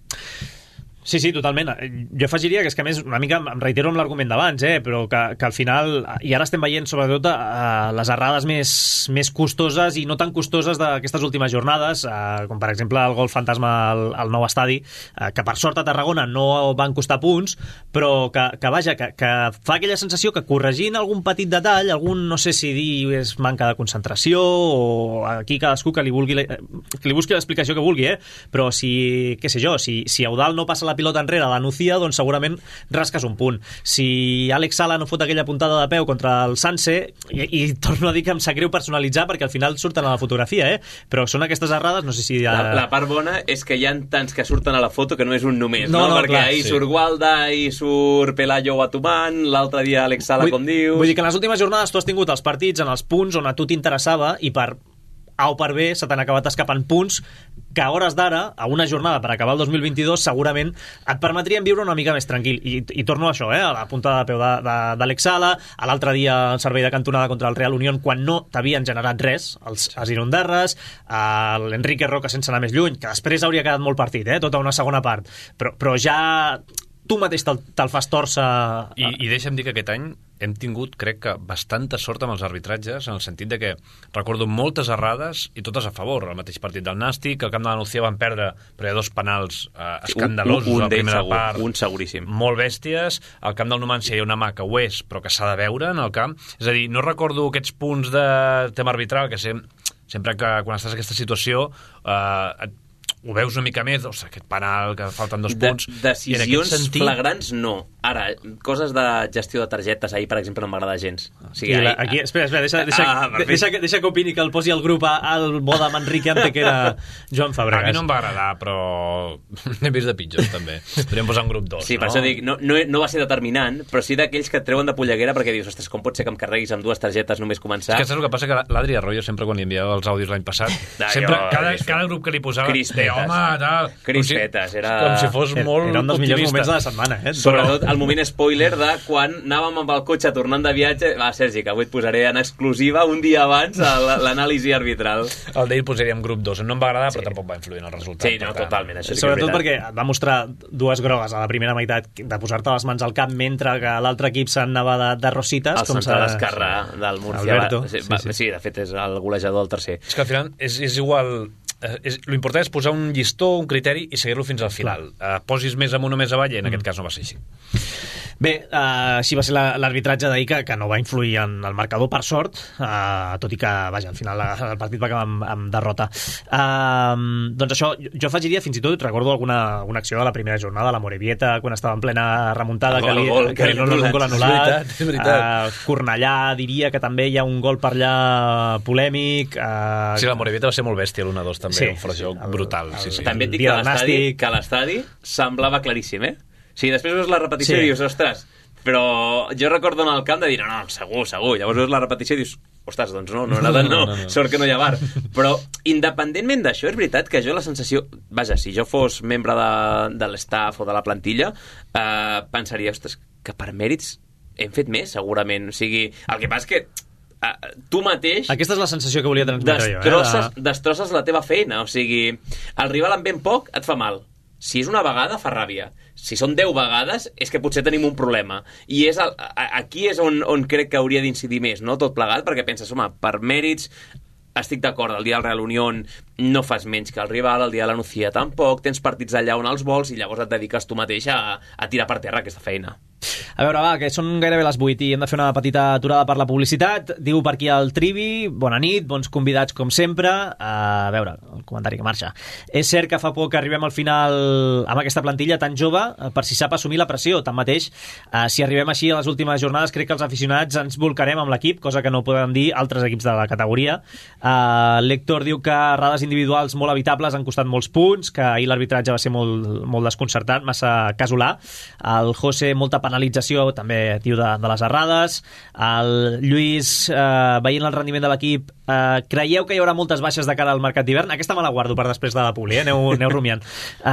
Sí, sí, totalment. Jo afegiria que és que a més una mica em reitero amb l'argument d'abans, eh? Però que, que al final, i ara estem veient sobretot uh, les errades més, més costoses i no tan costoses d'aquestes últimes jornades, uh, com per exemple el gol fantasma al, al nou estadi, uh, que per sort a Tarragona no van costar punts, però que, que vaja, que, que fa aquella sensació que corregint algun petit detall, algun, no sé si dir és manca de concentració o aquí cadascú que li, vulgui, que li busqui l'explicació que vulgui, eh? Però si, què sé jo, si, si Eudal no passa la pilota enrere a la Nucía, doncs segurament rasques un punt. Si Àlex Sala no fot aquella puntada de peu contra el Sanse, i, i torno a dir que em sap greu personalitzar perquè al final surten a la fotografia, eh? Però són aquestes errades, no sé si... Ha... La, la part bona és que hi ha tants que surten a la foto que no és un només, no? no? no perquè clar, ahir sí. surt Gualda, ahir surt Pelayo Batumán, l'altre dia Àlex Sala, vull, com dius... Vull dir que en les últimes jornades tu has tingut els partits en els punts on a tu t'interessava i per A o per B se t'han acabat escapant punts que a hores d'ara, a una jornada per acabar el dos mil vint-i-dos, segurament et permetrien viure una mica més tranquil. I, i torno a això, eh? A la puntada de peu d'Àlex Sala, a l'altre dia el servei de cantonada contra el Real Unión, quan no t'havien generat res, els Gironderres, l'Enrique Roca sense anar més lluny, que després hauria quedat molt partit, eh? Tota una segona part. Però, però ja tu mateix te'l, te'l fas tòrcer... I, I deixa'm dir que aquest any hem tingut, crec que, bastanta sort amb els arbitratges, en el sentit de que recordo moltes errades i totes a favor. El mateix partit del Nàstic, al camp de la Nucía van perdre, però hi ha dos penals eh, escandalosos un, un, un a la primera segur, part. Un seguríssim. Molt bèsties. Al camp del Numància hi ha una mà que ho és, però que s'ha de veure en el camp. És a dir, no recordo aquests punts de tema arbitral que sem sempre que quan estàs en aquesta situació eh, ho veus una mica més, ostres, aquest penal que falten dos punts. De, decisions sentit... flagrants, no. Ara, coses de gestió de targetes, ahir, per exemple, no m'agrada gens. O sigui, la, ahir, aquí, espera, espera, deixa, deixa, ah, deixa, deixa, deixa que opini, que el posi al grup al bo de Manrique Ante, que era Joan Fabregas. A mi no em va agradar, però n'he vist de pitjors, també. Podríem posar un grup dos, sí, no? per això dic, no, no, no va ser determinant, però sí d'aquells que et treuen de polleguera perquè dius, ostres, com pot ser que em carreguis amb dues targetes només començar? És que saps el que passa? Que l'Adri Arroyo, sempre quan li enviava els àudios l'any passat, ah, sempre, jo, cada, cada grup que li posava, crispetes. de home, tal... Crispetes, era... Com si fos molt era un dels millors optimista. moments de la setmana, eh? Sobretot el moment spoiler de quan anàvem amb el cotxe tornant de viatge. Va, Sergi, que avui et posaré en exclusiva un dia abans l'anàlisi arbitral. El d'ell posaríem grup dos. No em va agradar, sí. Però tampoc va influir en el resultat. Sí, no, totalment. Això sí, sobretot perquè et va mostrar dues grogues a la primera meitat de posar-te les mans al cap mentre que l'altre equip s'anava de, de rosites. El central esquerrà del Murcia. Alberto, va, sí, sí, va, sí. sí, de fet és el golejador del tercer. És que al final és, és igual... És, l'important és posar un llistó, un criteri i seguir-lo fins al final. Uh, posis més amunt o més avall, i en mm. aquest cas no va ser així. Bé, uh, així va ser l'arbitratge d'ahir, que, que no va influir en el marcador, per sort, uh, tot i que, vaja, al final el partit va acabar amb, amb derrota. Uh, doncs això, jo afegiria fins i tot, recordo alguna, alguna acció de la primera jornada, la Morevieta, quan estava en plena remuntada, el que li, gol, que li no un gol anul·lat. És veritat, és veritat. Uh, Cornellà, diria que també hi ha un gol per allà polèmic. Uh, sí, la Morevieta va ser molt bèstia, l'un a dos també, sí, un flajoc el, brutal. el, sí, sí. També et dic que l'estadi semblava claríssim, eh? Sí, després veus la repetició sí. I dius, ostres, però jo recordo en el camp de dir, no, no, segur, segur. Llavors veus la repetició i dius, ostres, doncs no, no era de no, no, no, no. Sort que no hi ha bar. Però, independentment d'això, és veritat que jo la sensació... Vaja, si jo fos membre de, de l'estaff o de la plantilla, eh, pensaria, ostres, que per mèrits hem fet més, segurament. O sigui, el que passa és que uh, tu mateix... Aquesta és la sensació que volia transmetre destrosses, jo. Eh? De... Destrosses la teva feina. O sigui, el rival amb ben poc et fa mal. Si és una vegada, fa ràbia. Si són deu vegades, és que potser tenim un problema. I és el, aquí és on, on crec que hauria d'incidir més, no? Tot plegat, perquè penses, home, per mèrits estic d'acord, el dia del Real Unión no fas menys que el rival, el dia de la Nucía tampoc, tens partits allà on els vols i llavors et dediques tu mateix a, a tirar per terra aquesta feina. A veure, va, que són gairebé les vuit i hem de fer una petita aturada per la publicitat. Diu per aquí el Trivi, bona nit, bons convidats com sempre. A veure, el comentari que marxa. És cert que fa poc que arribem al final amb aquesta plantilla tan jove per si sap assumir la pressió. Tanmateix, eh, si arribem així a les últimes jornades, crec que els aficionats ens volcarem amb l'equip, cosa que no poden dir altres equips de la categoria. Eh, L'Héctor diu que errades individuals molt evitables han costat molts punts, que ahir l'arbitratge va ser molt, molt desconcertat, massa casolà. El José, molta penalització, també diu de, de les errades. El Lluís, eh, veient el rendiment de l'equip, eh, creieu que hi haurà moltes baixes de cara al mercat d'hivern? Aquesta me la guardo per després de la publi, eh? aneu, aneu rumiant.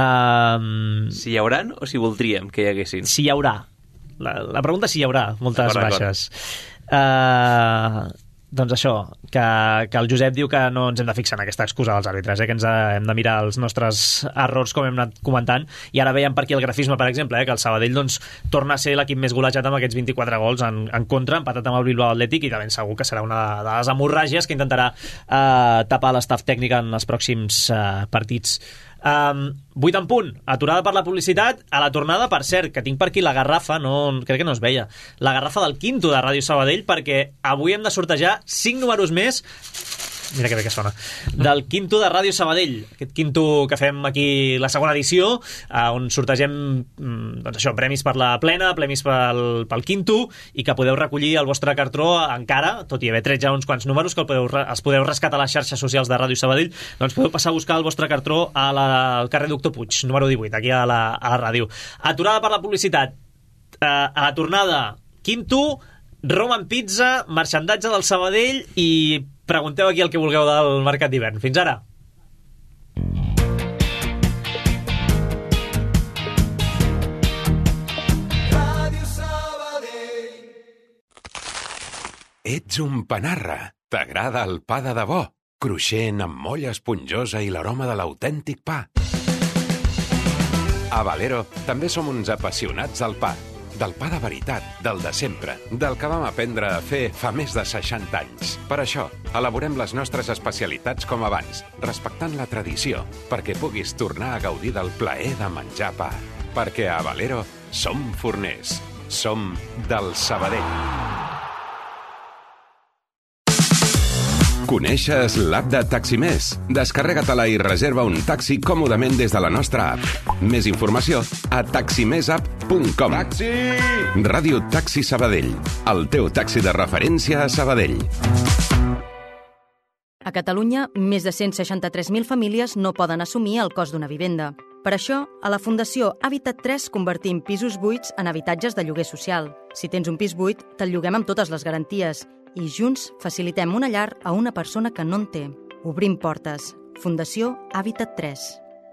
Uh, si hi hauran o si voldríem que hi haguessin? Si hi haurà. La, la pregunta és si hi haurà moltes d'acord, baixes. Uh, doncs això, que, que el Josep diu que no ens hem de fixar en aquesta excusa dels àrbitres, eh? que ens hem de mirar els nostres errors com hem anat comentant, i ara veiem per aquí el grafisme, per exemple, eh? que el Sabadell doncs, torna a ser l'equip més golejat amb aquests vint-i-quatre gols en, en contra, empatat amb el Bilbao Atlètic, i de ben segur que serà una de les hemorràgies que intentarà eh, tapar l'estaf tècnic en els pròxims eh, partits. Um, vuit en punt, aturada per la publicitat. A la tornada, per cert, que tinc per aquí la garrafa, no, crec que no es veia, la garrafa del quinto de Ràdio Sabadell, perquè avui hem de sortejar cinc números més. Mira que bé que sona. Del quinto de Ràdio Sabadell, aquest quinto que fem aquí la segona edició, eh, on sortegem doncs això, premis per la plena, premis pel, pel quinto, i que podeu recollir el vostre cartró encara, tot i haver tret ja uns quants números que el podeu, els podeu rescatar a les xarxes socials de Ràdio Sabadell, doncs podeu passar a buscar el vostre cartró a la, al carrer Doctor Puig, número divuit, aquí a la, a la ràdio. Aturada per la publicitat, eh, a la tornada, quinto, Roman Pizza, marxandatge del Sabadell, i pregunteu aquí el que vulgueu del mercat d'hivern. Fins ara. Ets un panarra. T'agrada el pa de debò, cruixent amb molla esponjosa i l'aroma de l'autèntic pa. A Valero també som uns apassionats del pa. Del pa de veritat, del de sempre, del que vam aprendre a fer fa més de seixanta anys. Per això, elaborem les nostres especialitats com abans, respectant la tradició, perquè puguis tornar a gaudir del plaer de menjar pa. Perquè a Valero som forners, som del Sabadell. Coneixes l'app de Taximés? Descarrega-te-la i reserva un taxi còmodament des de la nostra app. Més informació a taximésapp punt com. Taxi! Ràdio Taxi Sabadell, el teu taxi de referència a Sabadell. A Catalunya, més de cent seixanta-tres mil famílies no poden assumir el cost d'una vivenda. Per això, a la Fundació Habitat tres convertim pisos buits en habitatges de lloguer social. Si tens un pis buit, te'l lloguem amb totes les garanties. I junts facilitem una llar a una persona que no en té. Obrim portes. Fundació Habitat tres.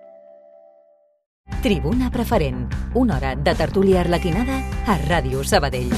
Tribuna Preferent. Una hora de tertúlia arlequinada a Ràdio Sabadell.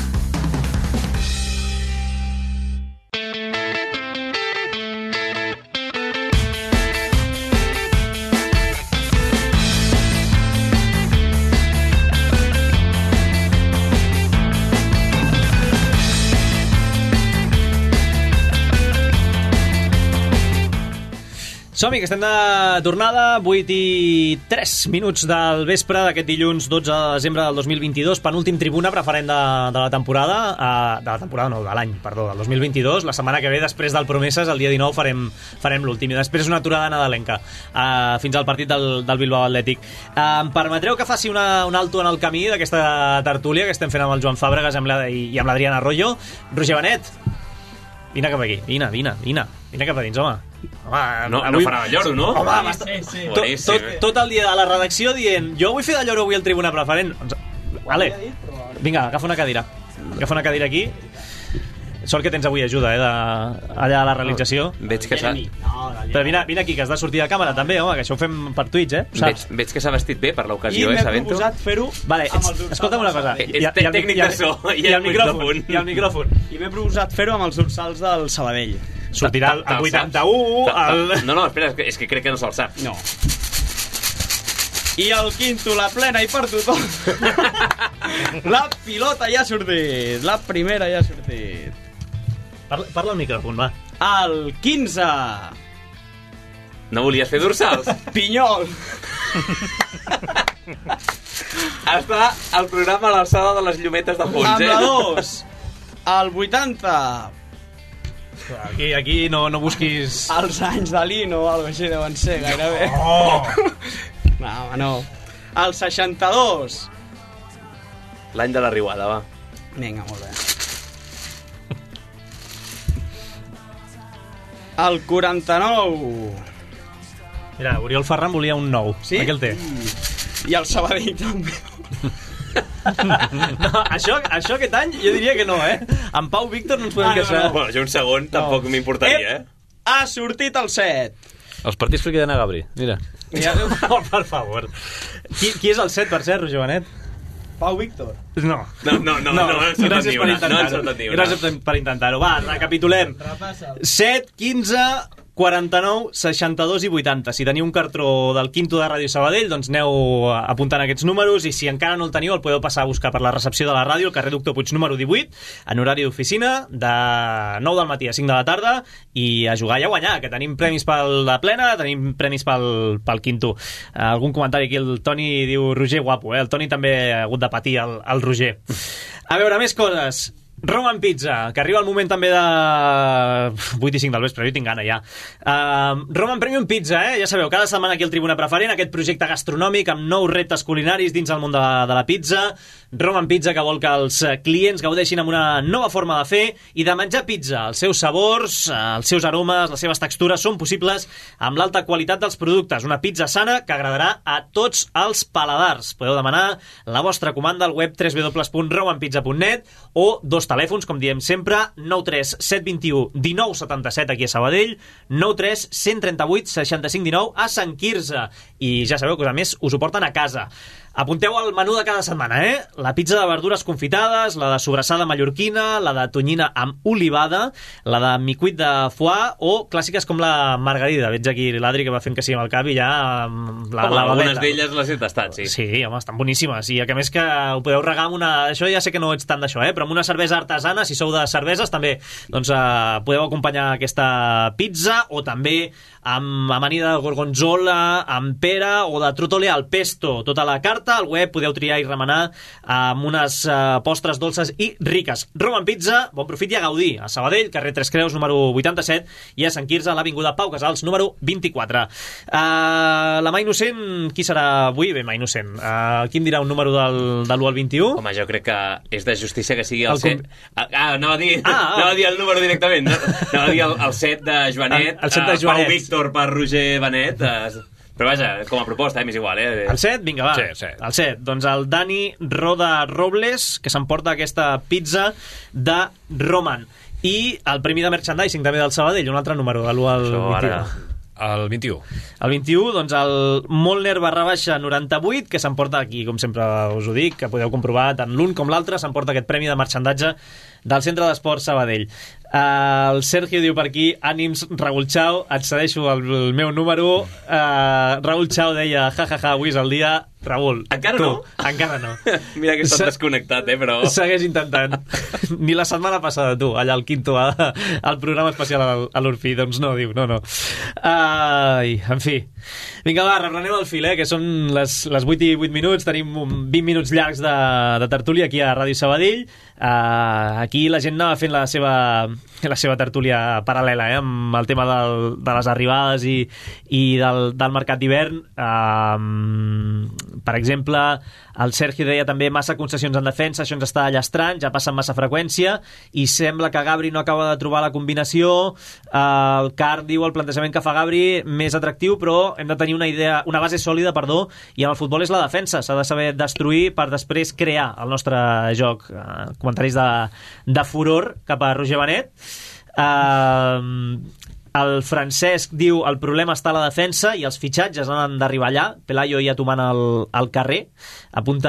Som-hi, que estem de tornada, vuit i tres minuts del vespre d'aquest dilluns dotze de desembre del dos mil vint-i-dos, penúltim tribuna preferent de, de la temporada, eh, de la temporada no, de l'any, perdó, del dos mil vint-i-dos. La setmana que ve, després del Promeses, el dia dinou, farem, farem l'últim, i després una aturada nadalenca, eh, fins al partit del, del Bilbao Atlètic. Eh, em permetreu que faci una, un alto en el camí d'aquesta tertúlia que estem fent amb el Joan Fàbregas amb la, i, i amb l'Adriana Arroyo. Roger Benet, vine cap aquí, vine, vine, vine, vine cap a dins, home. Home, no, avui... no farà de lloro, no? Home, sí, sí, sí. Tot, tot, tot el dia a la redacció dient jo vull fer de lloro avui al Tribuna Preferent. Ale, vinga, agafa una cadira. Agafa una cadira aquí. Sort que tens avui ajuda, eh, de, allà a la realització. Veig que s'ha... Però vine, vine aquí, que has de sortir de càmera també, home, que això ho fem per Twitch, eh? Veig, veig que s'ha vestit bé per l'ocasió, eh, Sabento? I m'he proposat fer-ho vale, amb els dorsals. escolta'm una cosa. I, i, i, tècnic de so, i, i el micròfon. I el micròfon. I m'he proposat fer-ho amb els dorsals del Sabadell. Sortirà el, el vuitanta-u... El... No, no, espera, és que, és que crec que no se'l sap. No. I el quinto, la plena i per tothom. La pilota ja ha sortit. La primera ja ha sortit. Parla, parla al micròfon, va. El quinze. No volies fer dorsals? Pinyol. Està el programa a l'alçada de les llumetes de fons, Amb eh? la dos. El vuitanta. Aquí, aquí no, no busquis... Els anys de Lino o alguna així deuen ser, gairebé. Oh! No, home, no. El seixanta-dos. L'any de la riuada, va. Vinga, molt bé. El quaranta-nou. Mira, Oriol Ferran volia un nou. Sí? Aquí el té. I el Sabadell també. No, això, això aquest any jo diria que no, eh? En Pau Víctor no ens podem Ah, no, queixar. no. Bueno, jo un segon tampoc m'importaria, eh? Ha sortit el set. Els partits que li queden a Gabri, mira. Mira, no, per favor. Qui, qui és el set, per cert, Roger Benet? Pau Víctor. No. No, no, no, no, no en surten gràcies ni per una, no en intentar-ho. surten ni una. Gràcies per intentar-ho. Va, recapitulem. set, quinze, quaranta-nou, seixanta-dos i vuitanta. Si teniu un cartró del quinto de Ràdio Sabadell, doncs aneu apuntant aquests números, i si encara no el teniu el podeu passar a buscar per la recepció de la ràdio, al carrer Doctor Puig número divuit, en horari d'oficina, de nou del matí a cinc de la tarda, i a jugar i a guanyar, que tenim premis pel la plena, tenim premis pel, pel quinto. Algun comentari aquí, el Toni diu Roger guapo, eh? El Toni també ha hagut de patir el, el Roger. A veure, més coses. Roman Pizza, que arriba el moment també de vuit i cinc del vespre, jo tinc gana ja. Uh, Roman Premium Pizza, eh? Ja sabeu, cada setmana aquí al Tribuna Preferent, aquest projecte gastronòmic amb nous reptes culinaris dins el món de la, de la pizza. Roman Pizza, que vol que els clients gaudeixin amb una nova forma de fer i de menjar pizza. Els seus sabors, els seus aromes, les seves textures són possibles amb l'alta qualitat dels productes. Una pizza sana que agradarà a tots els paladars. Podeu demanar la vostra comanda al web w w w punt roman pizza punt net o dos telèfons, com diem sempre, nou tres set dos u dinou setanta-set aquí a Sabadell, nou tres cent trenta-vuit seixanta-cinc dinou a Sant Quirze. I ja sabeu que, a més, us ho porten a casa. Apunteu al menú de cada setmana, eh? La pizza de verdures confitades, la de sobrassada mallorquina, la de tonyina amb olivada, la de micuit de foie o clàssiques com la margarida. Veig aquí l'Adri que va fent que sí amb el cap i ja... La, Home, la algunes babeta. d'elles les he tastat, sí. Sí, home, estan boníssimes. I a més que ho podeu regar amb una... Això ja sé que no ets tant d'això, eh? Però amb una cervesa artesana, si sou de cerveses, també doncs, eh, podeu acompanyar aquesta pizza, o també amb amanida de gorgonzola, amb pera o de trotole al pesto. Tota la carta al web podeu triar i remenar amb unes uh, postres dolces i riques. Roman Pizza, bon profit i a gaudir. A Sabadell, carrer Tres Creus, número vuitanta-set, i a Sant Quirze, a l'avinguda Pau Casals, número vint-i-quatre. Uh, la mà innocent, qui serà avui? Bé, mà innocent. Uh, qui em dirà un número del, de l'u al vint-i-u? Home, jo crec que és de justícia que sigui el, El set... com- Ah, ah, anava a dir, Ah, ah. anava a dir el número directament. No? Anava a dir el, el set de Joanet, El- el set de eh, Joanet. Pau Víctor per Roger Benet. Eh, però vaja, com a proposta, eh, m'és igual. Eh? El set? Vinga, va. Sí, sí. El set. Doncs el Dani Roda Robles, que s'emporta aquesta pizza de Roman. I el premi de merchandising també del Sabadell, un altre número, de l'u al Això ara... vint-i-u. El vint-i-u. El vint-i-u, doncs el Molner barra baixa noranta-vuit, que s'emporta aquí, com sempre us ho dic, que podeu comprovar tant l'un com l'altre, s'emporta aquest premi de marxandatge del Centre d'Esport Sabadell. Uh, el Sergio diu per aquí, ànims, Raül Chau, et cedeixo el, el meu número. Uh, Raül Chau deia, ja, ja, ja, avui és el dia. Raül, Encara tu, no? encara no. Mira que he estat Se- desconnectat, eh, però... Segueix intentant. Ni la setmana passada, tu, allà al quinto, a, al programa especial a, a l'Orfi. Doncs no, diu, no, no. Ai, en fi. Vinga, va, reprenem el fil, eh, que són les, les vuit i vuit minuts. Tenim vint minuts llargs de, de tertúlia aquí a Ràdio Sabadell. Uh, aquí la gent anava fent la seva, la seva tertúlia paral·lela, eh, amb el tema del, de les arribades i, i del, del mercat d'hivern. Uh, per exemple, el Sergio deia també massa concessions en defensa, això ens està allastrant, ja passa amb massa freqüència, i sembla que Gabri no acaba de trobar la combinació. El Car diu el plantejament que fa Gabri més atractiu, però hem de tenir una idea, una base sòlida, perdó, i en el futbol és la defensa, s'ha de saber destruir per després crear el nostre joc. Uh, comentaris de, de furor cap a Roger Benet. Uh, el Francesc diu el problema està a la defensa i els fitxatges han d'arribar allà. Pelayo ja tomant el, el carrer, apunta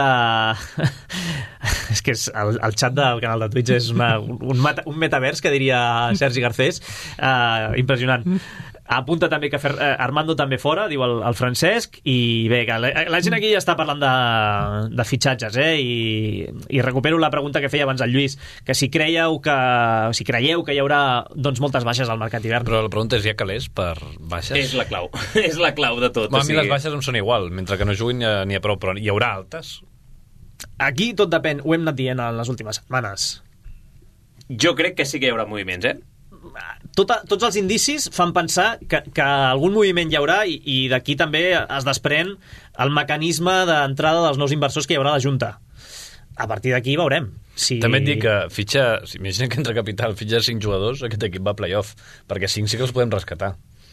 és que és, el, el xat del canal de Twitch és una, un, meta, un metavers que diria Sergi Garcés. Uh, impressionant. Apunta també que Fer, eh, Armando també fora, diu el, el Francesc, i bé, que la, la gent aquí ja està parlant de, de fitxatges, eh? I, i recupero la pregunta que feia abans el Lluís, que si creieu que, si creieu que hi haurà doncs, moltes baixes al mercat hivern. Però la pregunta és, hi ha calés per baixes? És la clau, és la clau de tot. Ma, o sigui... A mi les baixes em són igual, mentre que no juguin n'hi ha prou, però hi haurà altes? Aquí tot depèn, ho hem anat dient en les últimes setmanes. Jo crec que sí que hi haurà moviments, eh? Tota, tots els indicis fan pensar que, que algun moviment hi haurà i, i d'aquí també es desprèn el mecanisme d'entrada dels nous inversors que hi haurà a la Junta. A partir d'aquí veurem. Si... També et dic que fitxa, si imagina que entra capital, fitxa cinc jugadors, aquest equip va a playoff, perquè cinc sí que els podem rescatar.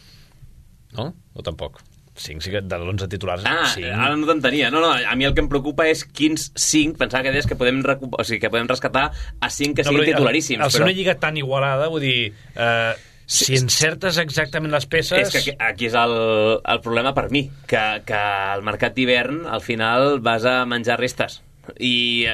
No? O tampoc? cinc sí que de l'onze titulars. Ah, cinc. Ara no t'entenia. No, no, a mi el que em preocupa és quins cinc, pensava que deies que podem, recu... o sigui, que podem rescatar a cinc que no, siguin titularíssims. Al ser una lliga tan igualada, vull dir, eh, si sí, encertes exactament les peces... És que aquí és el, el problema per mi, que, que al mercat d'hivern al final vas a menjar restes. I,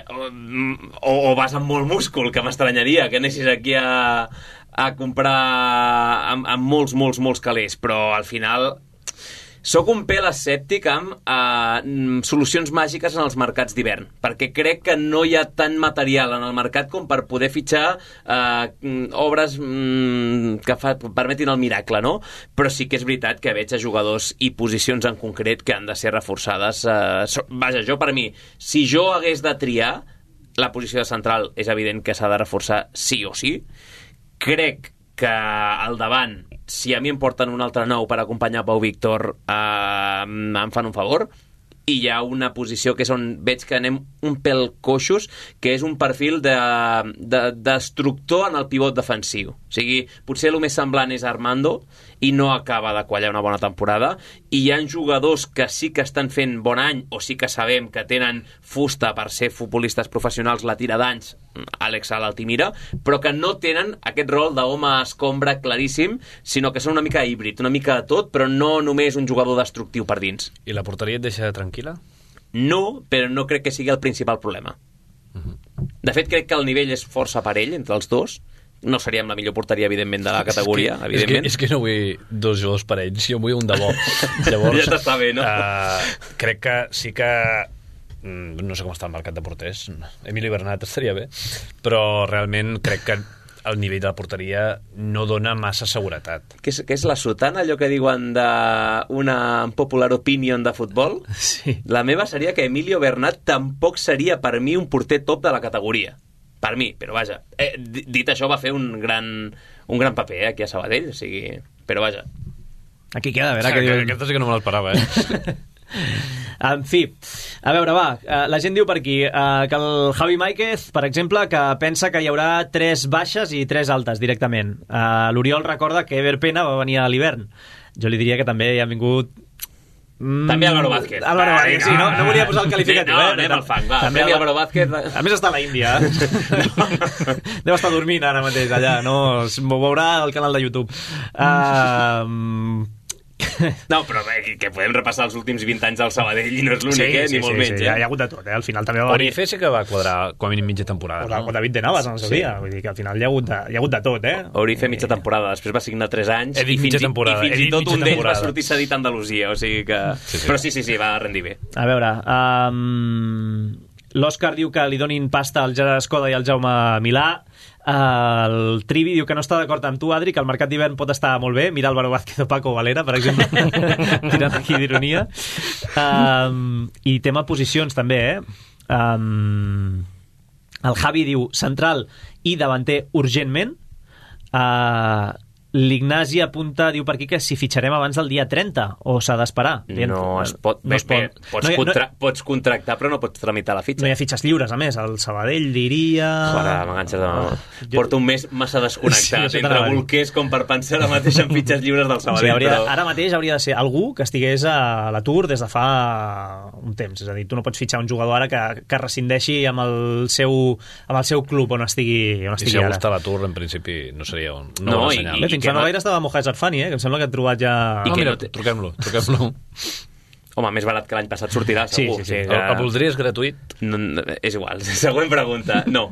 o, o vas amb molt múscul, que m'estranyaria que anessis aquí a, a comprar amb, amb molts, molts, molts calés, però al final... Soc un pèl escèptic amb eh, solucions màgiques en els mercats d'hivern, perquè crec que no hi ha tant material en el mercat com per poder fitxar eh, obres mm, que fa, permetin el miracle, no? Però sí que és veritat que veig a jugadors i posicions en concret que han de ser reforçades. Eh, so, vaja, jo per mi, si jo hagués de triar, la posició de central és evident que s'ha de reforçar sí o sí. Crec que al davant, si a mi em porten un altre nou per acompanyar Pau Víctor, eh, em fan un favor. I hi ha una posició que és on veig que anem un pèl coixos, que és un perfil de, de, destructor en el pivot defensiu. O sigui, potser el més semblant és Armando i no acaba de quallar una bona temporada, i hi ha jugadors que sí que estan fent bon any, o sí que sabem que tenen fusta per ser futbolistes professionals, la tira d'anys, Àlex Sala, Altimira, però que no tenen aquest rol d'home escombra claríssim, sinó que són una mica híbrid, una mica de tot, però no només un jugador destructiu per dins. I la porteria et deixa tranquil·la? No, però no crec que sigui el principal problema. Uh-huh. De fet, crec que el nivell és força parell entre els dos. No seríem la millor porteria, evidentment, de la categoria, és que, evidentment. És que, és que no vull dos jugadors parells, jo vull un de bo. Llavors, ja t'està bé, no? Uh, crec que sí que... No sé com està el mercat de porters. Emili Bernat estaria bé. Però realment crec que el nivell de la porteria no dona massa seguretat. Què és, què és la sotana, allò que diuen d'una popular opinion de futbol? Sí. La meva seria que Emilio Bernat tampoc seria per mi un porter top de la categoria. Per mi, però vaja. Eh, dit això, va fer un gran, un gran paper eh, aquí a Sabadell, o sigui... Però vaja. Aquí queda, a veure O sigui, què diuen. Aquesta sí que no me l'esperava, eh? En fi, a veure, va, la gent diu per aquí uh, que el Javi Máiquez, per exemple, que pensa que hi haurà tres baixes i tres altes directament. Uh, L'Oriol recorda que Ever Pena va venir a l'hivern. Jo li diria que també hi ha vingut... Mm, també Álvaro Vázquez. Álvaro Vázquez, sí, no, no volia posar el qualificatiu. Sí, no, eh? anem al fang, va. També També Álvaro Vázquez... A més està a la Índia. Deu estar dormint ara mateix allà, no? M'ho veurà al canal de YouTube. Uh, No, però bé, que podem repassar els últims vint anys al Sabadell i no és l'únic, sí, eh? Sí, ni molt sí, menys, sí. eh? Hi ha hagut de tot, eh? Al final també va venir... Orife sí que va quadrar com a mínim mitja temporada. O, no? o David de Navas en el seu Sí. dia. Vull dir que al final hi ha hagut de, hi ha hagut de tot, eh? Orife mitja temporada, després va signar tres anys He dit i fins, mitja i- temporada, i fins he i dit tot mitja un d'ells va temporada. sortir cedit a Andalusia, o sigui que... Sí, sí. Però sí, sí, sí, va rendir bé. A veure, um, l'Òscar diu que li donin pasta al Gerard Escoda i al Jaume Milà. Uh, el Trivi diu que no està d'acord amb tu, Adri, que el mercat d'hivern pot estar molt bé. Mira Álvaro Vázquez o Paco Valera, per exemple. Tirant aquí d'ironia. Um, I tema posicions, també, eh? Um, el Javi diu central i davanter urgentment. Uh, l'Ignasi apunta, diu per aquí que si fitxarem abans del dia trenta o s'ha d'esperar. No es pot, no bé, es pot. bé, pots, no hi ha, contra, no, pots contractar però no pots tramitar la fitxa. no hi ha fitxes lliures, a més, el Sabadell diria... Ara m'enganxes de... Jo- Porto un mes massa desconnectat Sí, això entre t'anava a dir. bolquers com per pensar ara mateix en fitxes lliures del Sí, Sabadell, hauria, però... ara mateix hauria de ser algú que estigués a l'atur des de fa un temps. És a dir, tu no pots fitxar un jugador ara que, que rescindeixi amb el seu, amb el seu club on estigui, on I si estigui algú ara. està a l'atur, en principi, no seria un, no, No, un i- senyal. Bé, i fins que fa no no- gaire estava Mohamed Zarfani, eh? que em sembla que ha trobat ja... I Ah, que mira, no té- truquem-lo, truquem-lo. Home, més barat que l'any passat sortirà, Sí, segur. sí, sí. O sigui El, que- el voldries gratuït? No, no, és igual, següent pregunta. No.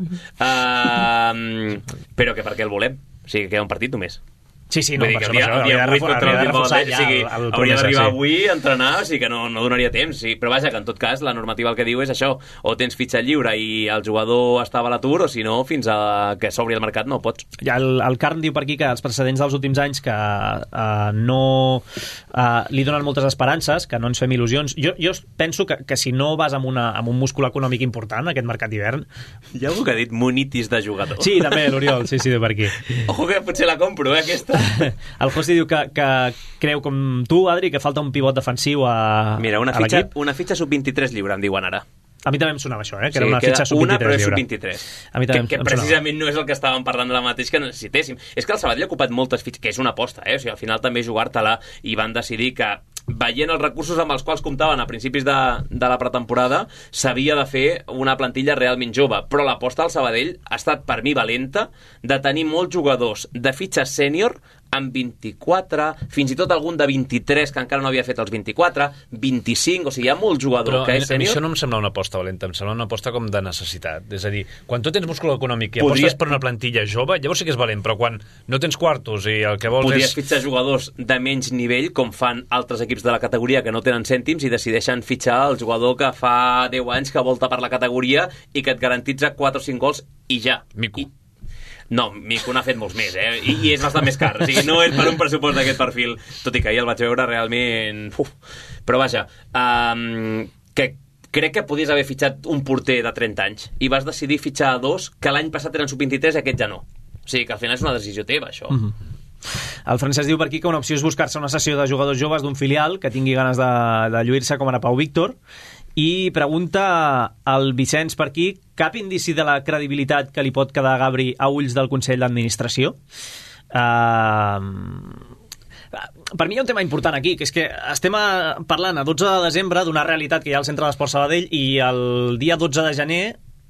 Uh, però que per què el volem? O sigui, queda un partit només. Sí, sí, no, Vull dir per que això, per havia, això, havia hauria de avui refor- contra hauria de el reforçar Bilbao, ja o sigui, el- el hauria promesa, d'arribar sí. avui a entrenar, o sigui que no, no donaria temps, sí. Però vaja, que en tot cas la normativa el que diu és això, o tens fitxa lliure i el jugador estava a l'atur, o si no, fins a que s'obri el mercat no pots. Ja el, el Carn diu per aquí que els precedents dels últims anys que uh, no uh, li donen moltes esperances, que no ens fem il·lusions. Jo, jo penso que, que si no vas amb, una, amb un múscul econòmic important aquest mercat d'hivern... Hi ha algú que ha dit monitis de jugador. Sí, també, l'Oriol, sí, sí, diu per aquí. Ojo que potser la compro, eh, aquesta. El José diu que, que creu com tu, Adri, que falta un pivot defensiu a, Mira, una a fitxa, l'equip. una fitxa sub vint-i-tres lliure, em diuen ara. A mi també em sonava això, eh? que Sí, era una queda fitxa sub una, però vint-i-tres és sub lliure. vint-i-tres. A mi també que, em- que em sonava. precisament no és el que estàvem parlant de la mateix que necessitéssim. És que el Sabadell ha ocupat moltes fitxes, que és una aposta, eh? O sigui, al final també jugar-te-la i van decidir que veient els recursos amb els quals comptaven a principis de, de la pretemporada, s'havia de fer una plantilla realment jove. Però l'aposta al Sabadell ha estat, per mi, valenta, de tenir molts jugadors de fitxes sènior amb vint-i-quatre, fins i tot algun de vint-i-tres que encara no havia fet els vint-i-quatre, vint-i-cinc, o sigui, hi ha molt jugador Però que a, és a mi sènior. això no em sembla una aposta valenta, em sembla una aposta com de necessitat. És a dir, quan tu tens múscul econòmic i Podria- apostes per una plantilla jove, llavors sí que és valent, però quan no tens quartos i el que vols Podries és... fitxar jugadors de menys nivell, com fan altres equips de la categoria que no tenen cèntims i decideixen fitxar el jugador que fa deu anys que volta per la categoria i que et garantitza quatre o cinc gols i ja. Mico. I... No, Mico n'ha fet molts més, eh? I, i és bastant més car. O sigui, no és per un pressupost d'aquest perfil, tot i que ahir el vaig veure realment... Uf. Però vaja, um, que crec que podies haver fitxat un porter de trenta anys i vas decidir fitxar dos que l'any passat eren sub vint-i-tres i aquest ja no. O sigui, que al final és una decisió teva, això. Mhm. El Francesc diu per aquí que una opció és buscar-se una sessió de jugadors joves d'un filial que tingui ganes de, de lluir-se com ara Pau Víctor, i pregunta al Vicenç per aquí cap indici de la credibilitat que li pot quedar a Gabri a ulls del Consell d'Administració. Uh, per mi hi ha un tema important aquí, que és que estem a, parlant a dotze de desembre d'una realitat que hi ha al Centre d'Esports Sabadell i el dia dotze de gener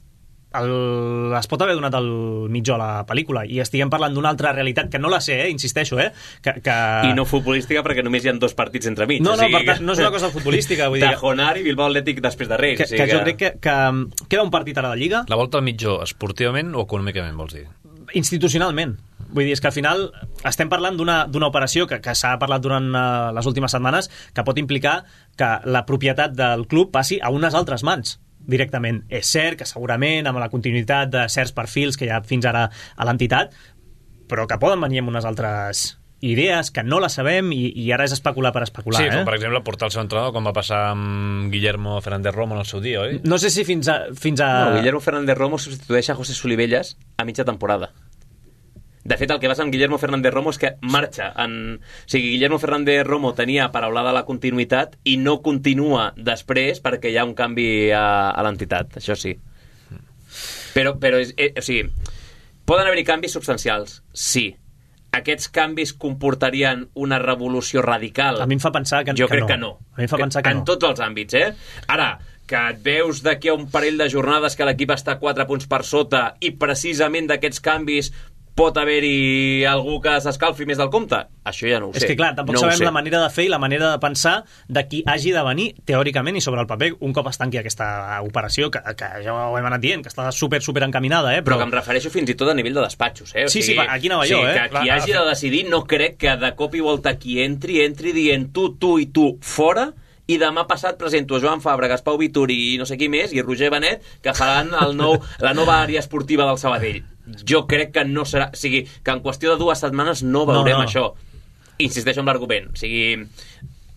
el, es pot haver donat el mitjó a la pel·lícula i estiguem parlant d'una altra realitat que no la sé, eh, insisteixo, eh, que, que... I no futbolística perquè només hi ha dos partits entre mig. No, o no, sigui per tant, no és una cosa futbolística, vull dir... Tajonar i Bilbao Atlètic després de Reis. Que, o sigui que jo crec que, que queda un partit ara de Lliga La volta al mitjó, esportivament o econòmicament, vols dir? institucionalment. Vull dir, és que al final estem parlant d'una d'una operació que, que s'ha parlat durant uh, les últimes setmanes que pot implicar que la propietat del club passi a unes altres mans directament. És cert que segurament amb la continuïtat de certs perfils que hi ha fins ara a l'entitat, però que poden venir amb unes altres idees que no les sabem i, i ara és especular per especular. Sí, eh? com per exemple portar el seu entrenador, com va passar amb Guillermo Fernández Romo en el seu dia, oi? No sé si fins a... Fins a... No, Guillermo Fernández Romo substitueix a José Solivelles a mitja temporada. De fet, el que passa amb Guillermo Fernández Romo és que marxa en... O sigui, Guillermo Fernández Romo tenia paraulada la continuïtat i no continua després perquè hi ha un canvi a, a l'entitat, això sí. Però, però és, eh, o sigui, poden haver-hi canvis substancials, sí. Aquests canvis comportarien una revolució radical? A mi em fa pensar que, jo que crec no. que no. A mi em fa pensar que en no. tots els àmbits, eh? Ara, que et veus d'aquí a un parell de jornades que l'equip està quatre punts per sota i precisament d'aquests canvis pot haver-hi algú que s'escalfi més del compte? Això ja no ho sé. És que clar, tampoc no sabem la manera de fer i la manera de pensar de qui hagi de venir, teòricament i sobre el paper, un cop es tanqui aquesta operació, que, que ja ho hem anat dient, que està super, super encaminada, eh? Però... però que em refereixo fins i tot a nivell de despatxos, eh? O Sí, sí, sigui, aquí anava o sigui, jo, eh? Que qui Clar, hagi de decidir no crec que de cop i volta qui entri, entri dient tu, tu i tu fora i demà passat presento a Joan Fàbregas, Pau Vituri i no sé qui més, i Roger Benet, que faran el nou, la nova àrea esportiva del Sabadell. Jo crec que no serà... O sigui, que en qüestió de dues setmanes no veurem No, no. això. Insisteixo en l'argument. O sigui,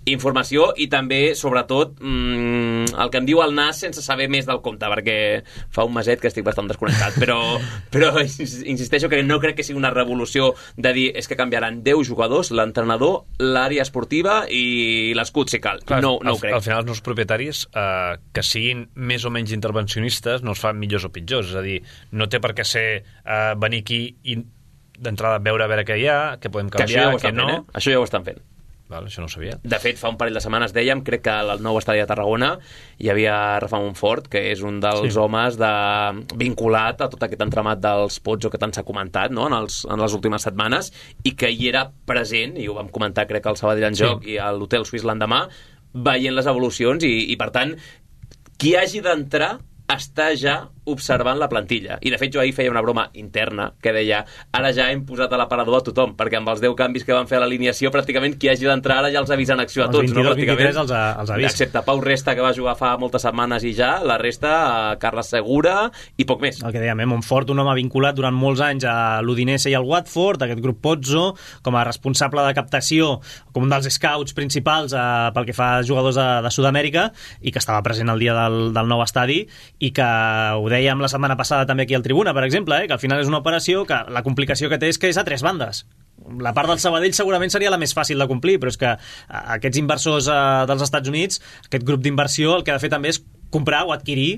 informació i també, sobretot, mmm, el que em diu el Nas sense saber més del compte, perquè fa un meset que estic bastant desconnectat, però, però insisteixo que no crec que sigui una revolució de dir és que canviaran deu jugadors, l'entrenador, l'àrea esportiva i l'escut, si cal. Clar, no, no al, ho crec. Al final els nous propietaris eh, que siguin més o menys intervencionistes no els fan millors o pitjors, és a dir, no té per què ser eh, venir aquí i d'entrada veure a veure què hi ha, què podem canviar, que això ja ho què estan no. fent, eh? Això ja ho estan fent. Val, això no ho sabia. De fet, fa un parell de setmanes dèiem, crec que al nou estadi de Tarragona hi havia Rafa Montfort, que és un dels sí. homes de... vinculat a tot aquest entramat dels Pozo que tant s'ha comentat, no?, en, els, en les últimes setmanes, i que hi era present, i ho vam comentar crec al Sabadell en Joc sí. i a l'Hotel Suís l'endemà, veient les evolucions, i, i per tant, qui hagi d'entrar està ja observant la plantilla. I de fet jo ahir feia una broma interna que deia, ara ja hem posat a l'aparador a tothom, perquè amb els deu canvis que van fer a l'alineació pràcticament qui hagi d'entrar ara ja els avisa en acció a tots. Els vint-i-dos, no? vint-i-tres els, els avisa. Excepte Pau Resta, que va jugar fa moltes setmanes i ja, la resta, Carles Segura i poc més. El que dèiem, eh? Montfort, un home vinculat durant molts anys a l'Udinese i al Watford, aquest grup Pozzo, com a responsable de captació, com un dels scouts principals eh, pel que fa a jugadors de, de Sud-amèrica, i que estava present el dia del, del nou estadi, i que ho dèiem la setmana passada també aquí al Tribuna, per exemple, eh, que al final és una operació que la complicació que té és que és a tres bandes. La part del Sabadell segurament seria la més fàcil de complir, però és que aquests inversors eh, dels Estats Units, aquest grup d'inversió, el que ha de fer també és comprar o adquirir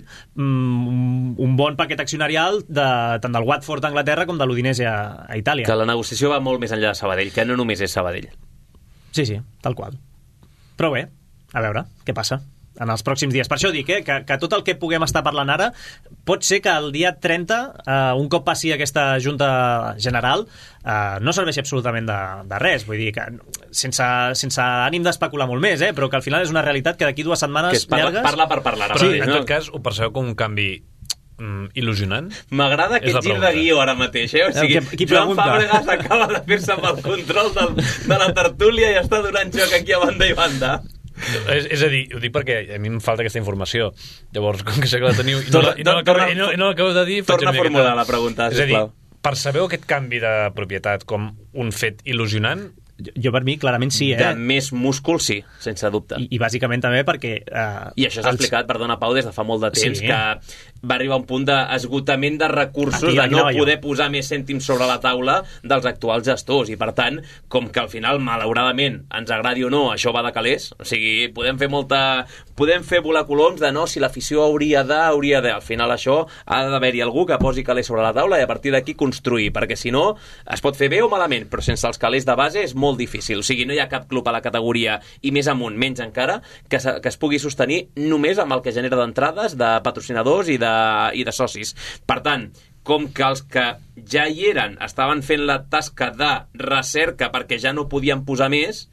um, un bon paquet accionarial de, tant del Watford a Anglaterra com de l'Udinese a, a Itàlia. Que la negociació va molt més enllà de Sabadell, que no només és Sabadell. Sí, sí, tal qual. Però bé, a veure, què passa en els pròxims dies. Per això dic, eh, que, que tot el que puguem estar parlant ara pot ser que el dia trenta, eh, un cop passi aquesta Junta General, eh, no serveixi absolutament de, de res. Vull dir que sense, sense ànim d'especular molt més, eh, però que al final és una realitat que d'aquí dues setmanes parla, llargues... Parla per parlar. Però sí, en no? tot cas ho percebeu com un canvi mm, il·lusionant? M'agrada aquest gir de guió ara mateix, eh? O sigui, qui, qui Joan pregunta? Fàbregas acaba de fer-se amb el control del, de la tertúlia i està donant joc aquí a banda i banda. És, és a dir, ho dic perquè a mi em falta aquesta informació. Llavors, com que sé que la teniu i no, la, i no, torna, i no, i no l'acabo de dir... Torna a formular aquesta... la pregunta, sisplau. És a dir, sisplau. percebeu aquest canvi de propietat com un fet il·lusionant? Jo, jo per mi clarament sí, eh? De més múscul sí, sense dubte. I, i bàsicament també perquè... Eh, I això s'ha els... explicat, perdona Pau, des de fa molt de temps, sí. que va arribar un punt d'esgotament de recursos, aquí, aquí de no poder jo. posar més cèntims sobre la taula dels actuals gestors, i per tant, com que al final, malauradament, ens agradi o no, això va de calés, o sigui, podem fer molta... podem fer volar coloms de no, si l'afició hauria de, hauria de... Al final això ha d'haver-hi algú que posi calés sobre la taula i a partir d'aquí construir, perquè si no, es pot fer bé o malament, però sense els calés de base és molt difícil. O sigui, no hi ha cap club a la categoria, i més amunt, menys encara, que, que es pugui sostenir només amb el que genera d'entrades, de patrocinadors i de, i de socis. Per tant, com que els que ja hi eren estaven fent la tasca de recerca perquè ja no podien posar més,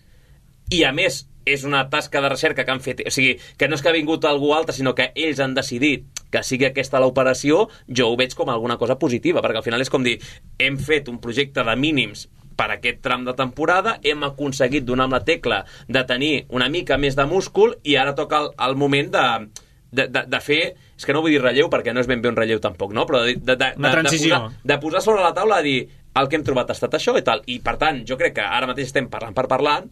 i a més és una tasca de recerca que han fet, o sigui, que no és que ha vingut algú altre, sinó que ells han decidit que sigui aquesta l'operació, jo ho veig com alguna cosa positiva, perquè al final és com dir, hem fet un projecte de mínims per aquest tram de temporada, hem aconseguit donar amb la tecla de tenir una mica més de múscul i ara toca el, el moment de, de, de, de fer, és que no vull dir relleu perquè no és ben bé un relleu tampoc, no? Però de, de, de, una transició. De posar, de posar sobre la taula a dir el que hem trobat ha estat això i tal, i per tant jo crec que ara mateix estem parlant per parlant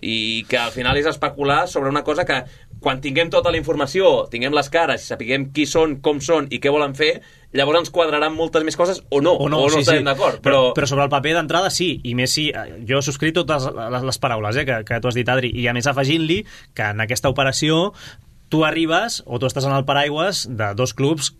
i que al final és especular sobre una cosa que quan tinguem tota la informació, tinguem les cares, sapiguem qui són, com són i què volen fer, llavors ens quadraran moltes més coses o no, o no, o no sí, estarem sí. d'acord. Però... Però, però sobre el paper d'entrada sí, i més si jo subscrit totes les, les paraules eh, que, que tu has dit, Adri, i a més afegint-li que en aquesta operació tu arribes o tu estàs en el paraigües de dos clubs,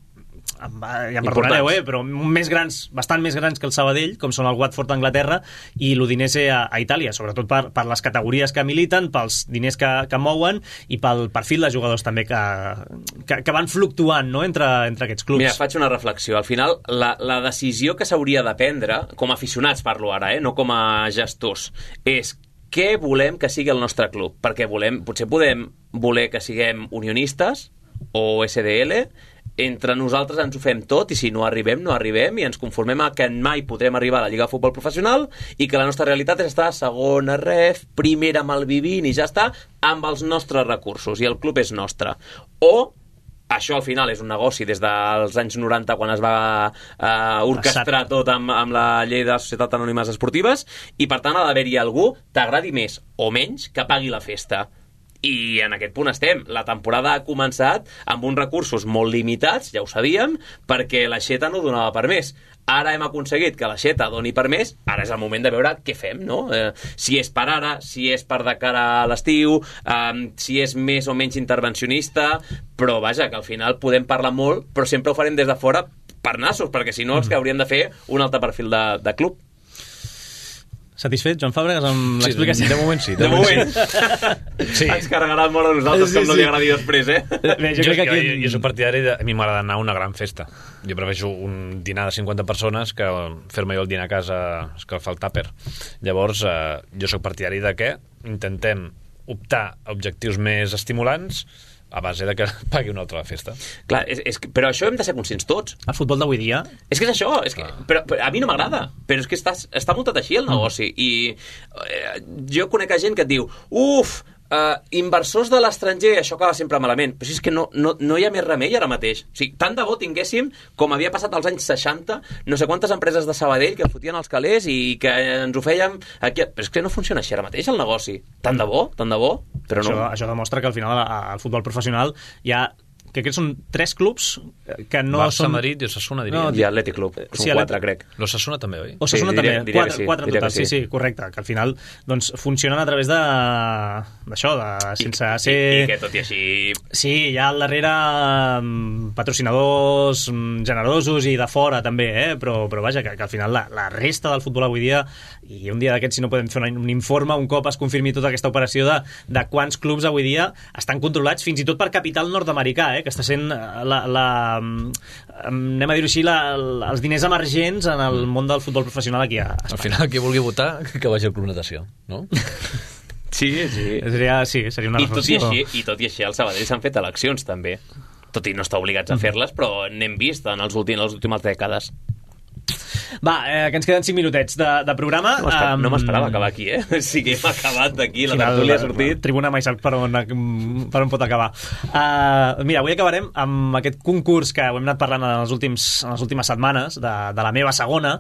ja em perdonareu, eh, però més grans, bastant més grans que el Sabadell, com són el Watford a Anglaterra i l'Udinese a, a Itàlia, sobretot per, per les categories que militen, pels diners que, que mouen i pel perfil de jugadors també que, que, que van fluctuant, no?, entre, entre aquests clubs. Mira, faig una reflexió. Al final, la, la decisió que s'hauria de prendre, com a aficionats parlo ara, eh, no com a gestors, és què volem que sigui el nostre club, perquè volem, potser podem voler que siguem unionistes o S D L, entre nosaltres ens ho fem tot i si no arribem, no arribem i ens conformem a que mai podrem arribar a la Lliga de Futbol Professional i que la nostra realitat és estar segona ref, primera malvivint i ja està, amb els nostres recursos i el club és nostre. O això al final és un negoci des dels anys noranta, quan es va uh, orquestrar tot amb, amb la llei de societats anònimes esportives, i per tant ha d'haver-hi algú, t'agradi més o menys, que pagui la festa. I en aquest punt estem. La temporada ha començat amb uns recursos molt limitats, ja ho sabíem, perquè la Xeta no donava per més. Ara hem aconseguit que la Xeta doni per més, ara és el moment de veure què fem, no? Eh, si és per ara, si és per de cara a l'estiu, eh, si és més o menys intervencionista, però vaja, que al final podem parlar molt, però sempre ho farem des de fora per nassos, perquè si no els que hauríem de fer un altre perfil de, de club. Satisfet, Joan Fàbregas, amb sí, l'explicació? De moment sí. De, de moment. Sí. Ens carregaran molt a nosaltres, sí, com no li agradi després, eh? Bé, jo, jo, crec que aquí... jo, jo soc partidari de... A mi m'agrada anar a una gran festa. Jo prefereixo un dinar de cinquanta persones que fer-me jo el dinar a casa escalfar el tàper. Llavors, eh, jo soc partidari de que intentem optar a objectius més estimulants a base de que pagui una altra festa. Clar, és, és, però això hem de ser conscients tots. El futbol d'avui dia... És que és això, és que, ah. però, però a mi no m'agrada, però és que està, està muntat així el negoci, mm. i eh, jo conec gent que et diu, uf, uh, inversors de l'estranger, això acaba sempre malament, però si és que no, no, no hi ha més remei ara mateix. O sigui, tant de bo tinguéssim, com havia passat als anys seixanta, no sé quantes empreses de Sabadell que fotien els calés i que ens ho fèiem aquí. Però és que no funciona així ara mateix el negoci. Tant de bo, tant de bo, però no. Això, això demostra que al final al futbol professional hi ha, que aquests són tres clubs que no Barça, són... Madrid i Osasuna, diria. No, i Atlètic Club, són sí, quatre, crec. L'Osasuna també, oi? Osasuna Sí, diria- també, diria quatre, que sí, quatre en diria total, que sí. sí. sí, correcte, que al final doncs, funcionen a través de d'això, de, sense I, ser... I, i que tot i així... Sí, hi ha al darrere mm, patrocinadors mm, generosos i de fora també, eh? però, però vaja, que, que al final la, la resta del futbol avui dia, i un dia d'aquests si no podem fer un, un informe un cop es confirmi tota aquesta operació de, de quants clubs avui dia estan controlats fins i tot per capital nord-americà, eh? que està sent la, la, anem a dir-ho així, la, els diners emergents en el món del futbol professional aquí a Espanya. Al final, qui vulgui votar, que vagi al Club Natació, no? Sí, sí. Seria, sí, seria una I tot i, reflexió. així, I tot i així, al Sabadell s'han fet eleccions, també. Tot i no estar obligats a fer-les, però n'hem vist en els últims, les últimes dècades. Va, eh, que ens queden cinc minutets de, de programa. No m'esper- Um, no m'esperava acabar aquí, eh? O sigui, hem acabat d'aquí, la final, tertúlia ha la- sortit. la Tribuna mai sap per on, per on pot acabar. Uh, mira, avui acabarem amb aquest concurs que ho hem anat parlant en les, últims, en les últimes setmanes, de, de la meva segona,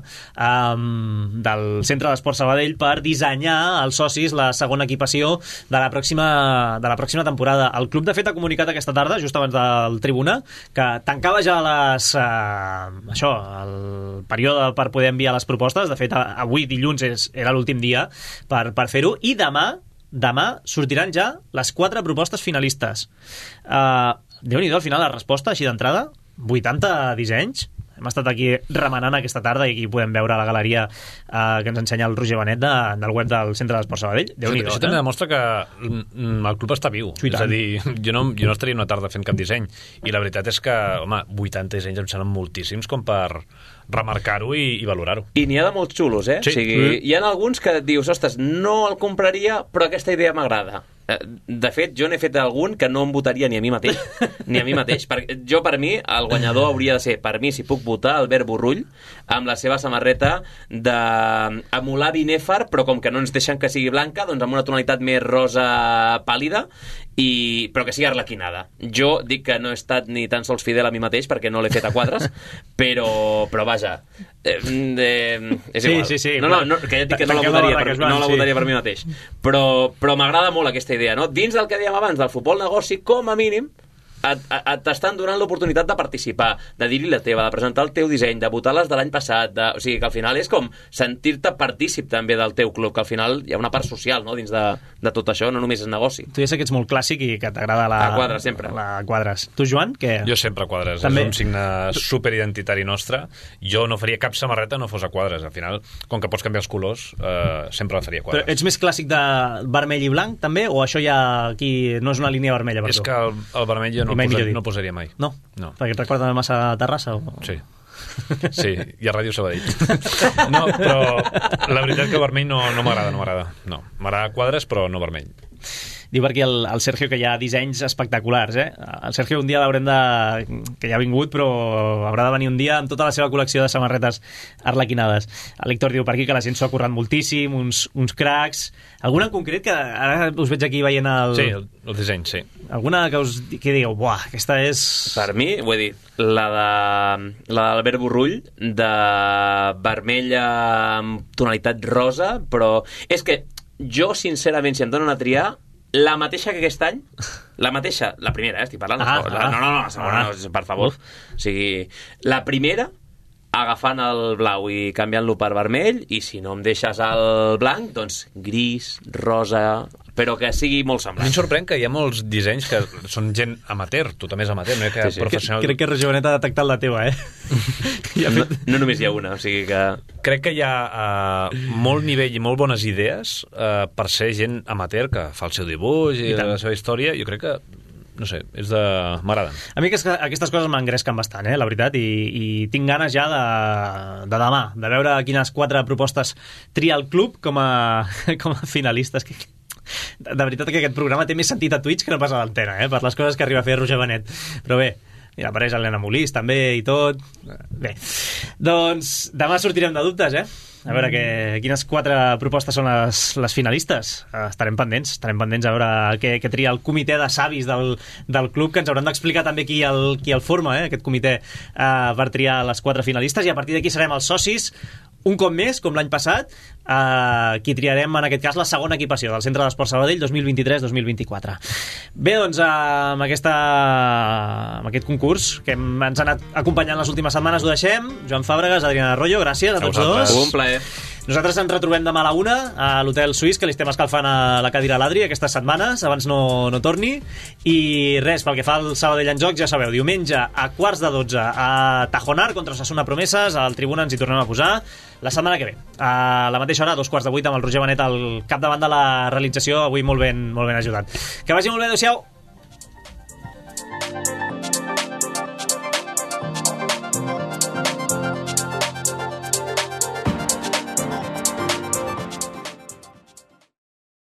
um, del Centre d'Esport Sabadell, per dissenyar als socis la segona equipació de la pròxima, de la pròxima temporada. El club, de fet, ha comunicat aquesta tarda, just abans del Tribuna, que tancava ja les, uh, això, el període per poder enviar les propostes. De fet, avui, dilluns, és, era l'últim dia per, per fer-ho, i demà demà sortiran ja les quatre propostes finalistes. Uh, Déu-n'hi-do, al final, la resposta, així d'entrada, vuitanta dissenys. Hem estat aquí remenant aquesta tarda i aquí podem veure la galeria eh, que ens ensenya el Roger Benet de, del web del Centre d'Esport Sabadell. Déu-n'hi-do, Això també demostra que mm, el club està viu. Sí, és a dir, jo no, jo no estaria una tarda fent cap disseny. I la veritat és que, home, vuitanta dissenys em semblen moltíssims com per remarcar-ho i, i valorar-ho. I n'hi ha de molts xulos, eh? Sí. O sigui, hi ha alguns que dius, ostres, no el compraria, però aquesta idea m'agrada. De fet, jo n'he fet algun que no em votaria ni a mi mateix. Ni a mi mateix. Per, jo, per mi, el guanyador hauria de ser, per mi, si puc votar, Albert Borrull, amb la seva samarreta d'emular Binèfar, però com que no ens deixen que sigui blanca, doncs amb una tonalitat més rosa pàl·lida, i, però que sigui arlequinada. Jo dic que no he estat ni tan sols fidel a mi mateix perquè no l'he fet a quadres, però, però vaja, eh, eh, és Sí, igual. sí, sí, no, no, no, que ja et dic que no la tanqueu la votaria, barra, per, que és blanc, no la sí. votaria per mi mateix. Però, però m'agrada molt aquesta idea, no? Dins del que dèiem abans del futbol negoci, com a mínim, et, et t'estan donant l'oportunitat de participar, de dir-hi la teva, de presentar el teu disseny, de votar les de l'any passat, de, o sigui, que al final és com sentir-te partícip també del teu club, que al final hi ha una part social, no?, dins de, de tot això, no només és negoci. Tu ja sé que ets molt clàssic i que t'agrada la... A quadres, sempre. La quadres. Tu, Joan, què? Jo sempre a quadres, També. és un signe superidentitari nostre. Jo no faria cap samarreta no fos a quadres. Al final, com que pots canviar els colors, eh, sempre la faria a Però quadres. ets més clàssic de vermell i blanc, també? O això ja aquí no és una línia vermella per És tu? que el, el vermell jo no I el, mai millor posaria, dit. no el posaria mai. No? No. Perquè et recorda massa Terrassa? O... Sí. Sí, i a Ràdio Sabadell. No, però la veritat que el vermell no, no m'agrada, no m'agrada. No, m'agrada quadres, però no vermell. Diu per aquí el, el Sergio que hi ha dissenys espectaculars, eh? El Sergio un dia l'haurem de... que ja ha vingut, però haurà de venir un dia amb tota la seva col·lecció de samarretes arlequinades. El Héctor diu per aquí que la gent s'ho ha currat moltíssim, uns, uns cracs. Alguna en concret que ara us veig aquí veient el... Sí, el, el disseny, sí. Alguna que us que digueu, buah, aquesta és... Per mi, ho he dit, la de la d'Albert Borrull, de vermella amb tonalitat rosa, però és que jo, sincerament, si em donen a triar, la mateixa que aquest any, la mateixa, la primera, eh, estic parlant, Ah, la, ah. no, no, no, la segona, Ah. no, per favor. O sigui, la primera, agafant el blau i canviant-lo per vermell, i si no em deixes el blanc, doncs gris, rosa, però que sigui molt A mi em semblant. sorprèn que hi ha molts dissenys que són gent amateur, tu també és amateur, no hi ha que Sí, sí. professional. Crec que Rejovenet ha detectat la teva, eh? I ha No, fet... no només hi ha una, o sigui que... Crec que hi ha uh, molt nivell i molt bones idees uh, per ser gent amateur que fa el seu dibuix i, I tant. la seva història. Jo crec que, no sé, és de... m'agraden. A mi que aquestes coses m'engresquen bastant, eh, la veritat, i, i tinc ganes ja de, de demà, de veure quines quatre propostes tria el club com a, com a finalistes. Que, de, de veritat que aquest programa té més sentit a Twitch que no pas a l'antena, eh, per les coses que arriba a fer Roger Benet. Però bé, mira, apareix Helena Molís també i tot. Bé, doncs demà sortirem de dubtes, eh? A veure que, quines quatre propostes són les, les finalistes. Uh, estarem pendents, estarem pendents a veure què, què tria el comitè de savis del, del club, que ens hauran d'explicar també qui el, qui el forma, eh, aquest comitè, uh, per triar les quatre finalistes, i a partir d'aquí serem els socis un cop més, com l'any passat, eh, qui triarem en aquest cas la segona equipació del Centre d'Esport Sabadell dos mil vint-i-tres dos mil vint-i-quatre. Bé, doncs eh, amb, aquesta, amb aquest concurs que hem, ens ha anat acompanyant les últimes setmanes ho deixem. Joan Fàbregas, Adriana Arroyo, gràcies a, A tots vosaltres. dos. Un plaer. Nosaltres ens retrobem demà a la una a l'Hotel Suís, que li estem escalfant a la cadira a l'Adri aquestes setmanes, abans no, no torni. I res, pel que fa al Sabadell en joc, ja sabeu, diumenge a quarts de dotze a Tajonar contra Osasuna Promeses, al Tribuna ens hi tornem a posar la setmana que ve, a la mateixa hora, a dos quarts de vuit, amb el Roger Benet al capdavant de la realització, avui molt ben, molt ben ajudat. Que vagi molt bé, adéu-siau.